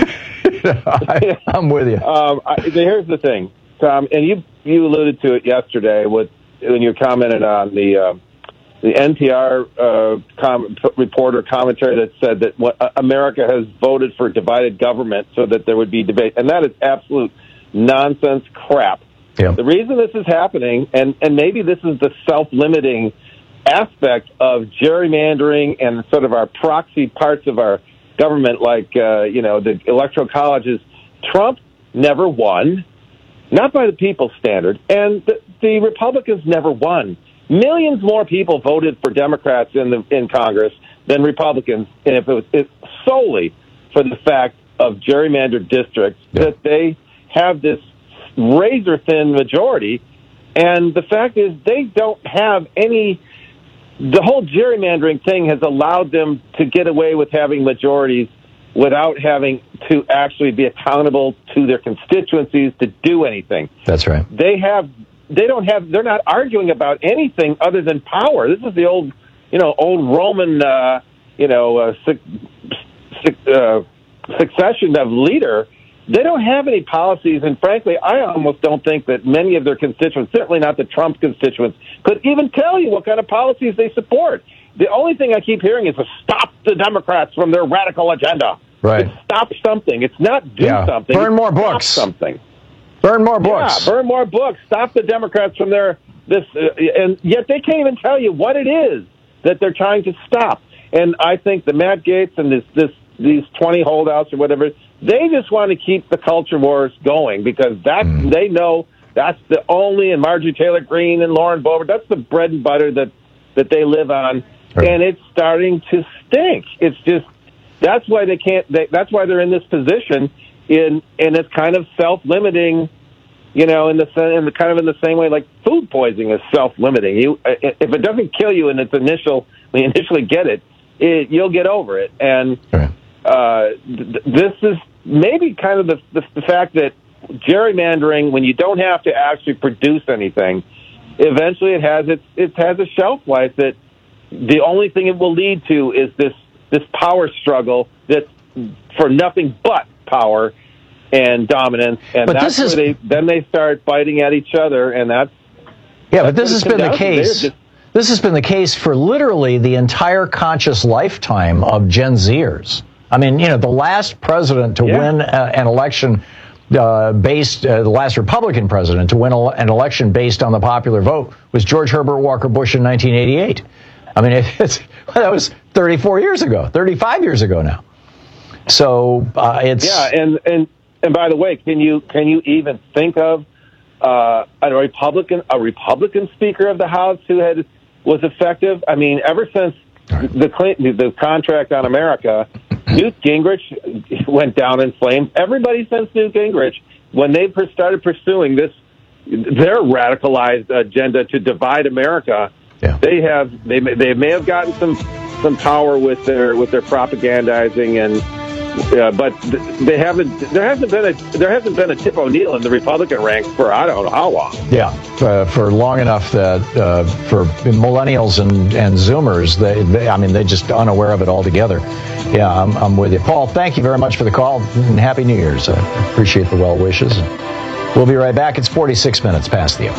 I, I'm with you. Um, I, here's the thing, Tom, and you you alluded to it yesterday with, when you commented on the uh, the N P R uh, com- reporter commentary that said that what, uh, America has voted for divided government so that there would be debate, and that is absolute nonsense crap. Yeah. The reason this is happening, and, and maybe this is the self-limiting aspect of gerrymandering and sort of our proxy parts of our government, like, uh, you know, the electoral colleges, Trump never won, not by the people's standard, and the, the Republicans never won. Millions more people voted for Democrats in the in Congress than Republicans, and if it was it solely for the fact of gerrymandered districts, yeah. that they have this razor-thin majority, and the fact is they don't have any. The whole gerrymandering thing has allowed them to get away with having majorities without having to actually be accountable to their constituencies to do anything. That's right. They have. They don't have. They're not arguing about anything other than power. This is the old, you know, old Roman, uh, you know, uh, su- uh, succession of leader. They don't have any policies, and frankly, I almost don't think that many of their constituents, certainly not the Trump constituents, could even tell you what kind of policies they support. the only thing I keep hearing is to stop the Democrats from their radical agenda. Right. It's stop something. It's not do yeah. something. Burn more stop books. Something. Burn more books. Yeah, burn more books. Stop the Democrats from their this, uh, and yet they can't even tell you what it is that they're trying to stop. And I think the Matt Gaetz and this this these twenty holdouts or whatever, they just want to keep the culture wars going because that mm. they know that's the only, and Marjorie Taylor Greene and Lauren Boebert, that's the bread and butter that that they live on, right. And it's starting to stink. It's just that's why they can't. They, that's why they're in this position. In and it's kind of self-limiting, you know, in the in the kind of in the same way like food poisoning is self-limiting. You if it doesn't kill you in its initial when you initially get it, it you'll get over it. And right. uh, th- this is maybe kind of the, the the fact that gerrymandering, when you don't have to actually produce anything, eventually it has its it has a shelf life that the only thing it will lead to is this this power struggle that's for nothing but power and dominance, and but that's this where is, they then they start biting at each other, and that's yeah. That's but this has been the case. Just, this has been the case for literally the entire conscious lifetime of Gen Zers. I mean, you know, the last president to yeah. win a, an election uh, based, uh, the last Republican president to win a, an election based on the popular vote was George Herbert Walker Bush in nineteen eighty-eight. I mean, it, it's that was thirty-four years ago, thirty-five years ago now. So uh, it's yeah, and, and and by the way, can you can you even think of uh, a Republican a Republican Speaker of the House who had was effective? I mean, ever since the Clinton, the contract on America, Newt Gingrich went down in flames. Everybody since Newt Gingrich, when they started pursuing this, their radicalized agenda to divide America, yeah. they have they they may have gotten some some power with their with their propagandizing and. Uh, but they haven't. There hasn't been a. There hasn't been a Tip O'Neill in the Republican ranks for I don't know how long. Yeah, uh, for long enough that uh, for millennials and, and Zoomers, they, they. I mean, they're just unaware of it altogether. Yeah, I'm, I'm with you, Paul. Thank you very much for the call and Happy New Year's. I appreciate the well wishes. We'll be right back. It's forty-six minutes past the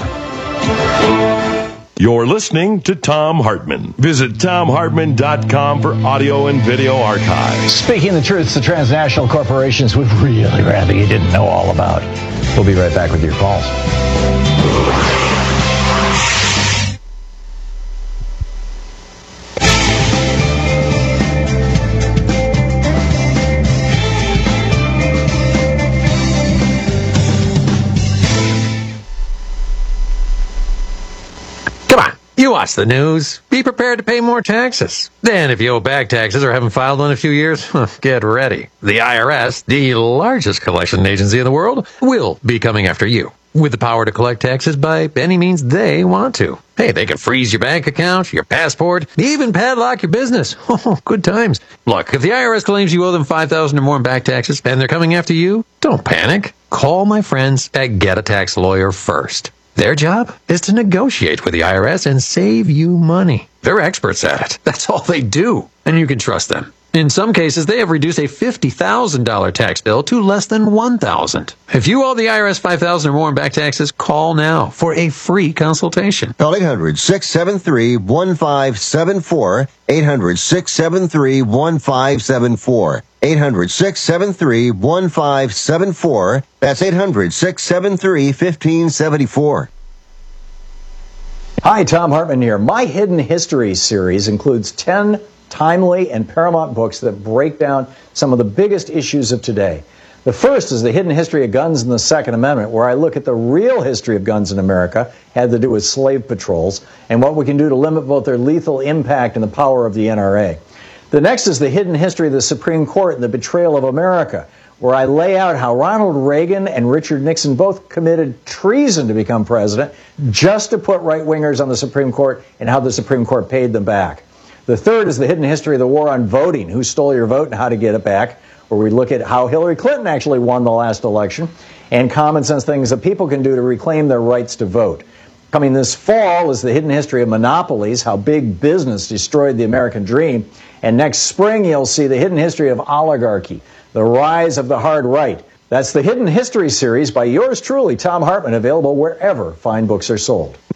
hour. You're listening to Thom Hartmann. Visit Thom Hartmann dot com for audio and video archives. Speaking the truth to transnational corporations we'd really rather you didn't know all about. We'll be right back with your calls. You watch the news. Be prepared to pay more taxes. Then, if you owe back taxes or haven't filed one in a few years, get ready. The I R S, the largest collection agency in the world, will be coming after you with the power to collect taxes by any means they want to. Hey, they can freeze your bank account, your passport, even padlock your business. Oh, good times. Look, if the I R S claims you owe them five thousand dollars or more in back taxes and they're coming after you, don't panic. Call my friends at Get a Tax Lawyer first. Their job is to negotiate with the I R S and save you money. They're experts at it. That's all they do. And you can trust them. In some cases, they have reduced a fifty thousand dollars tax bill to less than one thousand dollars. If you owe the I R S five thousand dollars or more in back taxes, call now for a free consultation. Call eight hundred, six seven three, one five seven four. eight hundred, six seven three, one five seven four. eight hundred, six seven three, one five seven four. That's eight hundred, six seven three, one five seven four. Hi, Thom Hartmann here. My Hidden History series includes ten timely and paramount books that break down some of the biggest issues of today. The first is The Hidden History of Guns and the Second Amendment, where I look at the real history of guns in America, had to do with slave patrols, and what we can do to limit both their lethal impact and the power of the N R A. The next is The Hidden History of the Supreme Court and the Betrayal of America, where I lay out how Ronald Reagan and Richard Nixon both committed treason to become president just to put right-wingers on the Supreme Court and how the Supreme Court paid them back. The third is The Hidden History of the War on Voting, who stole your vote and how to get it back, where we look at how Hillary Clinton actually won the last election and common sense things that people can do to reclaim their rights to vote. Coming this fall is The Hidden History of Monopolies, how big business destroyed the American dream. And next spring, you'll see The Hidden History of Oligarchy, the rise of the hard right. That's the Hidden History series by yours truly, Thom Hartmann, available wherever fine books are sold.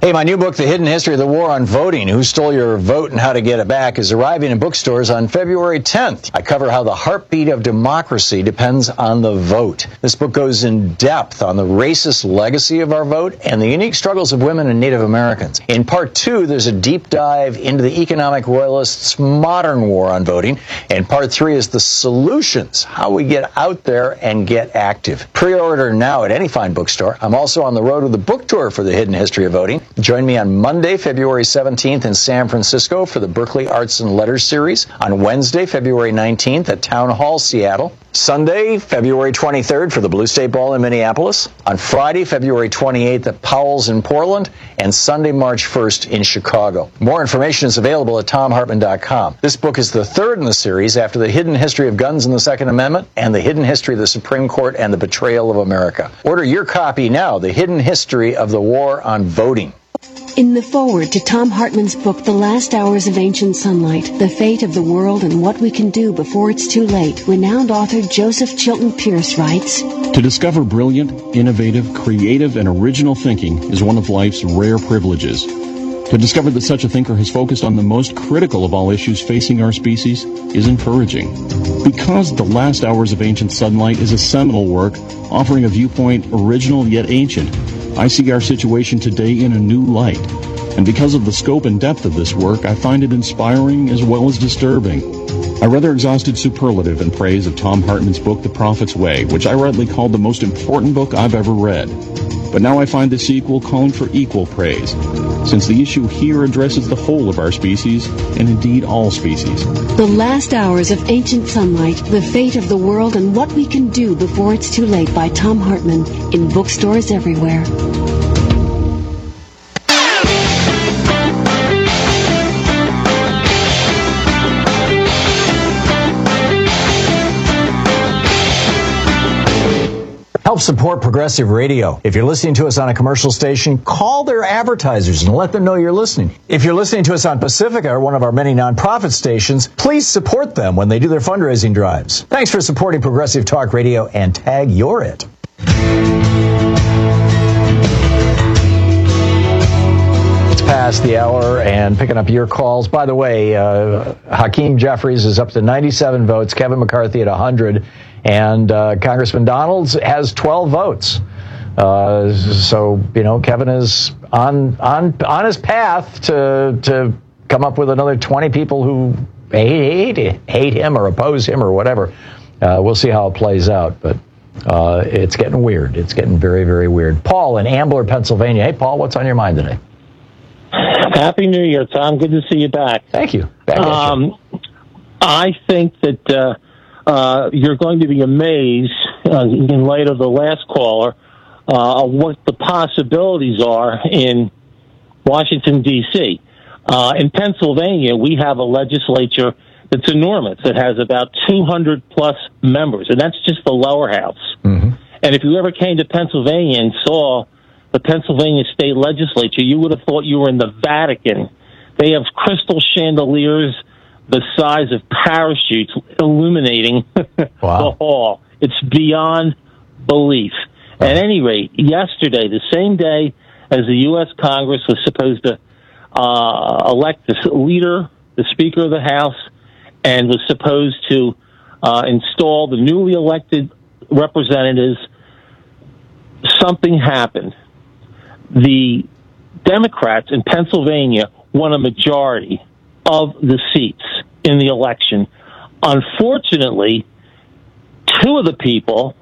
Hey, my new book, The Hidden History of the War on Voting, Who Stole Your Vote and How to Get It Back, is arriving in bookstores on February tenth. I cover how the heartbeat of democracy depends on the vote. This book goes in depth on the racist legacy of our vote and the unique struggles of women and Native Americans. In part two, there's a deep dive into the economic royalists' modern war on voting. And part three is the solutions, how we get out there and get active. Pre-order now at any fine bookstore. I'm also on the road with a book tour for The Hidden History of Voting. Join me on Monday, February seventeenth in San Francisco for the Berkeley Arts and Letters series. On Wednesday, February nineteenth at Town Hall, Seattle. Sunday, February twenty-third for the Blue State Ball in Minneapolis. On Friday, February twenty-eighth at Powell's in Portland. And Sunday, March first in Chicago. More information is available at tom hartman dot com. This book is the third in the series after The Hidden History of Guns and the Second Amendment and The Hidden History of the Supreme Court and the Betrayal of America. Order your copy now, The Hidden History of the War on Voting. In the foreword to Tom Hartman's book, The Last Hours of Ancient Sunlight, The Fate of the World and What We Can Do Before It's Too Late, renowned author Joseph Chilton Pierce writes, To discover brilliant, innovative, creative, and original thinking is one of life's rare privileges. To discover that such a thinker has focused on the most critical of all issues facing our species is encouraging. Because The Last Hours of Ancient Sunlight is a seminal work offering a viewpoint original yet ancient, I see our situation today in a new light. And because of the scope and depth of this work, I find it inspiring as well as disturbing. I rather exhausted superlative in praise of Tom Hartman's book, The Prophet's Way, which I rightly called the most important book I've ever read. But now I find the sequel calling for equal praise, since the issue here addresses the whole of our species, and indeed all species. The Last Hours of Ancient Sunlight, The Fate of the World and What We Can Do Before It's Too Late by Tom Hartman, in bookstores everywhere. Help support Progressive Radio. If you're listening to us on a commercial station, call their advertisers and let them know you're listening. If you're listening to us on Pacifica, or one of our many nonprofit stations, please support them when they do their fundraising drives. Thanks for supporting Progressive Talk Radio, and tag you're it. It's past the hour and picking up your calls. By the way, uh, Hakeem Jeffries is up to ninety-seven votes, Kevin McCarthy at one hundred. And uh, Congressman Donalds has twelve votes. Uh, so, you know, Kevin is on on on his path to to come up with another twenty people who hate hate him or oppose him or whatever. Uh, we'll see how it plays out, but uh, it's getting weird. It's getting very, very weird. Paul in Ambler, Pennsylvania. Hey, Paul, what's on your mind today? Happy New Year, Tom. Good to see you back. Thank you. Back um, I think that uh, uh, you're going to be amazed, uh, in light of the last caller, uh, what the possibilities are in Washington, D C Uh, in Pennsylvania, we have a legislature that's enormous. It has about two hundred plus members, and that's just the lower house. Mm-hmm. And if you ever came to Pennsylvania and saw the Pennsylvania state legislature, you would have thought you were in the Vatican. They have crystal chandeliers the size of parachutes illuminating wow. the hall. It's beyond belief. Wow. At any rate, yesterday, the same day as the U S Congress was supposed to uh, elect the leader, the Speaker of the House, and was supposed to uh, install the newly elected representatives, something happened. The Democrats in Pennsylvania won a majority of the seats in the election. Unfortunately, two of the people,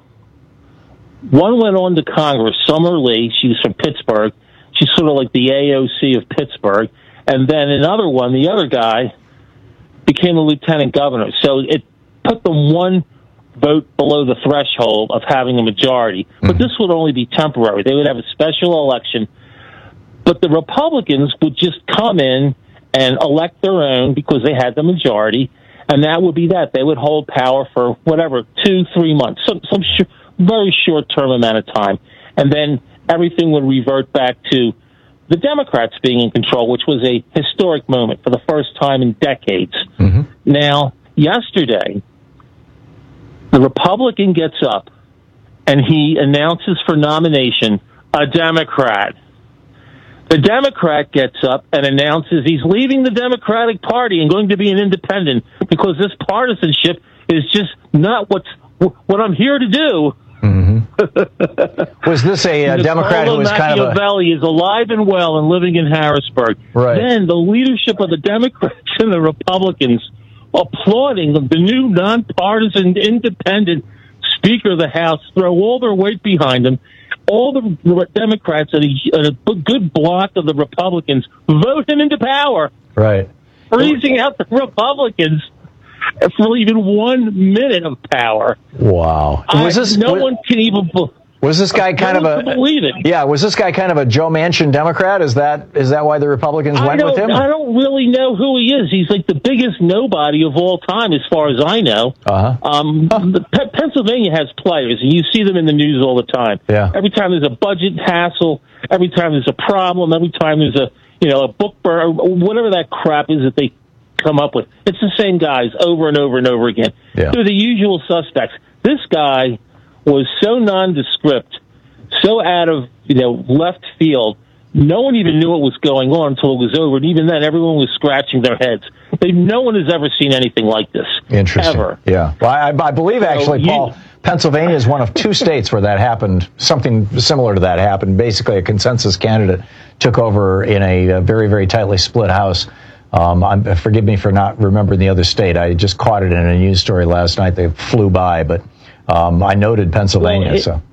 one went on to Congress, Summer Lee, she's from Pittsburgh. She's sort of like the A O C of Pittsburgh. And then another one, the other guy, became a lieutenant governor. So it put them one vote below the threshold of having a majority. But this would only be temporary. They would have a special election. But the Republicans would just come in and elect their own because they had the majority, and that would be that. They would hold power for whatever, two, three months, some, some sh- very short-term amount of time. And then everything would revert back to the Democrats being in control, which was a historic moment for the first time in decades. Mm-hmm. Now, yesterday, the Republican gets up and he announces for nomination a Democrat. The Democrat gets up and announces he's leaving the Democratic Party and going to be an independent because this partisanship is just not what's what I'm here to do. Mm-hmm. Was this a uh, Democrat who was kind of a... Machiavelli is alive and well and living in Harrisburg. Right. Then the leadership of the Democrats and the Republicans applauding the new nonpartisan independent Speaker of the House, throw all their weight behind him. All the Democrats and a, a good block of the Republicans vote him into power. Right. Freezing out the Republicans for even one minute of power. Wow. I, was this, no was, one can even was this guy kind no of a believe it. Yeah, was this guy kind of a Joe Manchin Democrat? Is that is that why the Republicans I went with him? I don't really know who he is. He's like the biggest nobody of all time, as far as I know. Uh-huh. Um, the, P- Pennsylvania has players, and you see them in the news all the time. Yeah. Every time there's a budget hassle, every time there's a problem, every time there's a you know a book burn, whatever that crap is that they come up with. It's the same guys over and over and over again. Yeah. They're the usual suspects. This guy was so nondescript, so out of you know left field. No one even knew what was going on until it was over, and even then, everyone was scratching their heads. They, no one has ever seen anything like this. Interesting. Ever. Yeah. Well, I, I believe actually, so you, Paul, Pennsylvania is one of two states where that happened. Something similar to that happened. Basically, a consensus candidate took over in a, a very, very tightly split House. Um, I'm, forgive me for not remembering the other state. I just caught it in a news story last night. They flew by, but um, I noted Pennsylvania. Well, it, so.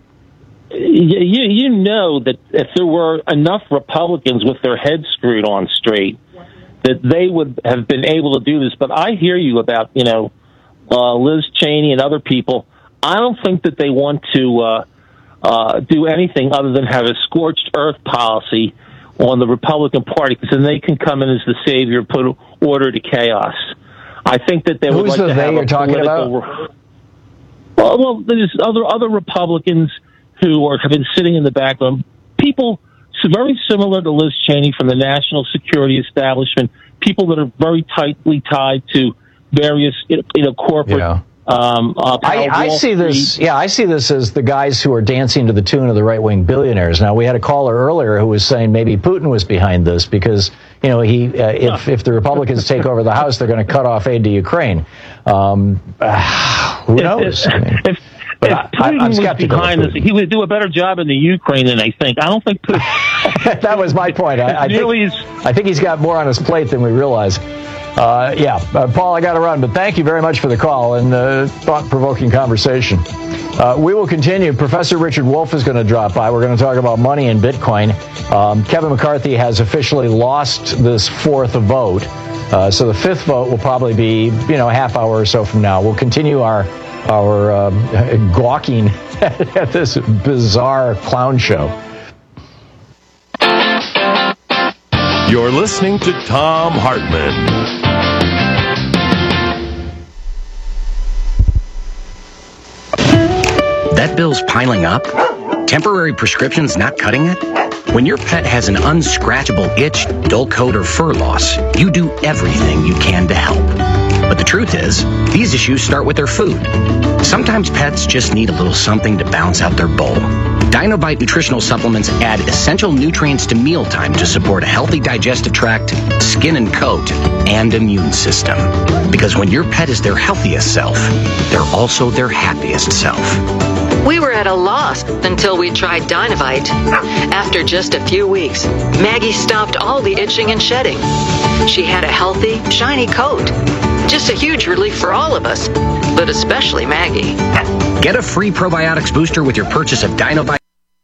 You, you know that if there were enough Republicans with their heads screwed on straight, that they would have been able to do this. But I hear you about, you know, uh, Liz Cheney and other people. I don't think that they want to uh, uh, do anything other than have a scorched earth policy on the Republican Party, because then they can come in as the savior and put order to chaos. I think that they would Who's like the to they have you're a talking political... about? Well, well, there's other other Republicans who are, have been sitting in the background. People very similar to Liz Cheney from the national security establishment, people that are very tightly tied to various, you know, corporate... Yeah. Um, uh, I, I see this. Yeah, I see this as the guys who are dancing to the tune of the right-wing billionaires. Now, we had a caller earlier who was saying maybe Putin was behind this because, you know, he uh, if if the Republicans take over the House, they're going to cut off aid to Ukraine. Um, uh, who knows? If, I mean, if, but if I, Putin I'm was skeptical. behind this, he would do a better job in the Ukraine than I think. I don't think Putin. That was my point. I, I, think, I think he's got more on his plate than we realize. Uh, yeah, uh, Paul, I got to run, but thank you very much for the call and uh, thought-provoking conversation. Uh, we will continue. Professor Richard Wolff is going to drop by. We're going to talk about money and Bitcoin. Um, Kevin McCarthy has officially lost this fourth vote, uh, so the fifth vote will probably be, you know, a half hour or so from now. We'll continue our our um, gawking at this bizarre clown show. You're listening to Thom Hartmann. That bill's piling up? Temporary prescriptions not cutting it? When your pet has an unscratchable itch, dull coat, or fur loss, you do everything you can to help. But the truth is, these issues start with their food. Sometimes pets just need a little something to balance out their bowl. Dinobite nutritional supplements add essential nutrients to mealtime to support a healthy digestive tract, skin and coat, and immune system. Because when your pet is their healthiest self, they're also their happiest self. We were at a loss until we tried Dinovite. After just a few weeks, Maggie stopped all the itching and shedding. She had a healthy, shiny coat. Just a huge relief for all of us, but especially Maggie. Get a free probiotics booster with your purchase of Dinovite.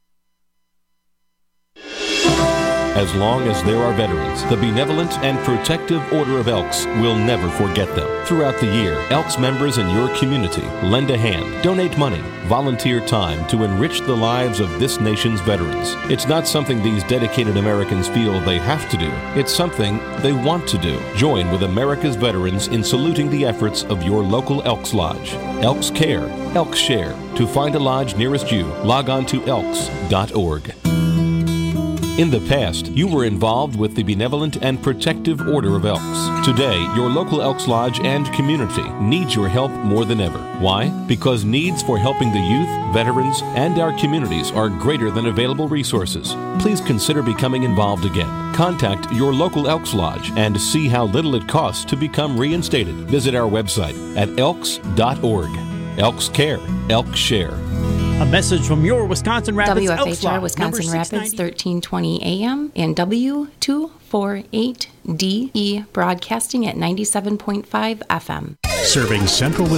As long as there are veterans, the Benevolent and Protective Order of Elks will never forget them. Throughout the year, Elks members in your community lend a hand, donate money, volunteer time to enrich the lives of this nation's veterans. It's not something these dedicated Americans feel they have to do. It's something they want to do. Join with America's veterans in saluting the efforts of your local Elks Lodge. Elks Care, Elks Share. To find a lodge nearest you, log on to elks dot org. In the past, you were involved with the Benevolent and Protective Order of Elks. Today, your local Elks Lodge and community needs your help more than ever. Why? Because needs for helping the youth, veterans, and our communities are greater than available resources. Please consider becoming involved again. Contact your local Elks Lodge and see how little it costs to become reinstated. Visit our website at elks dot org. Elks Care. Elks Share. A message from your Wisconsin Rapids W F H R Elks Lodge, Wisconsin Rapids, thirteen twenty A M and W two forty-eight D E broadcasting at ninety-seven point five F M. Serving Central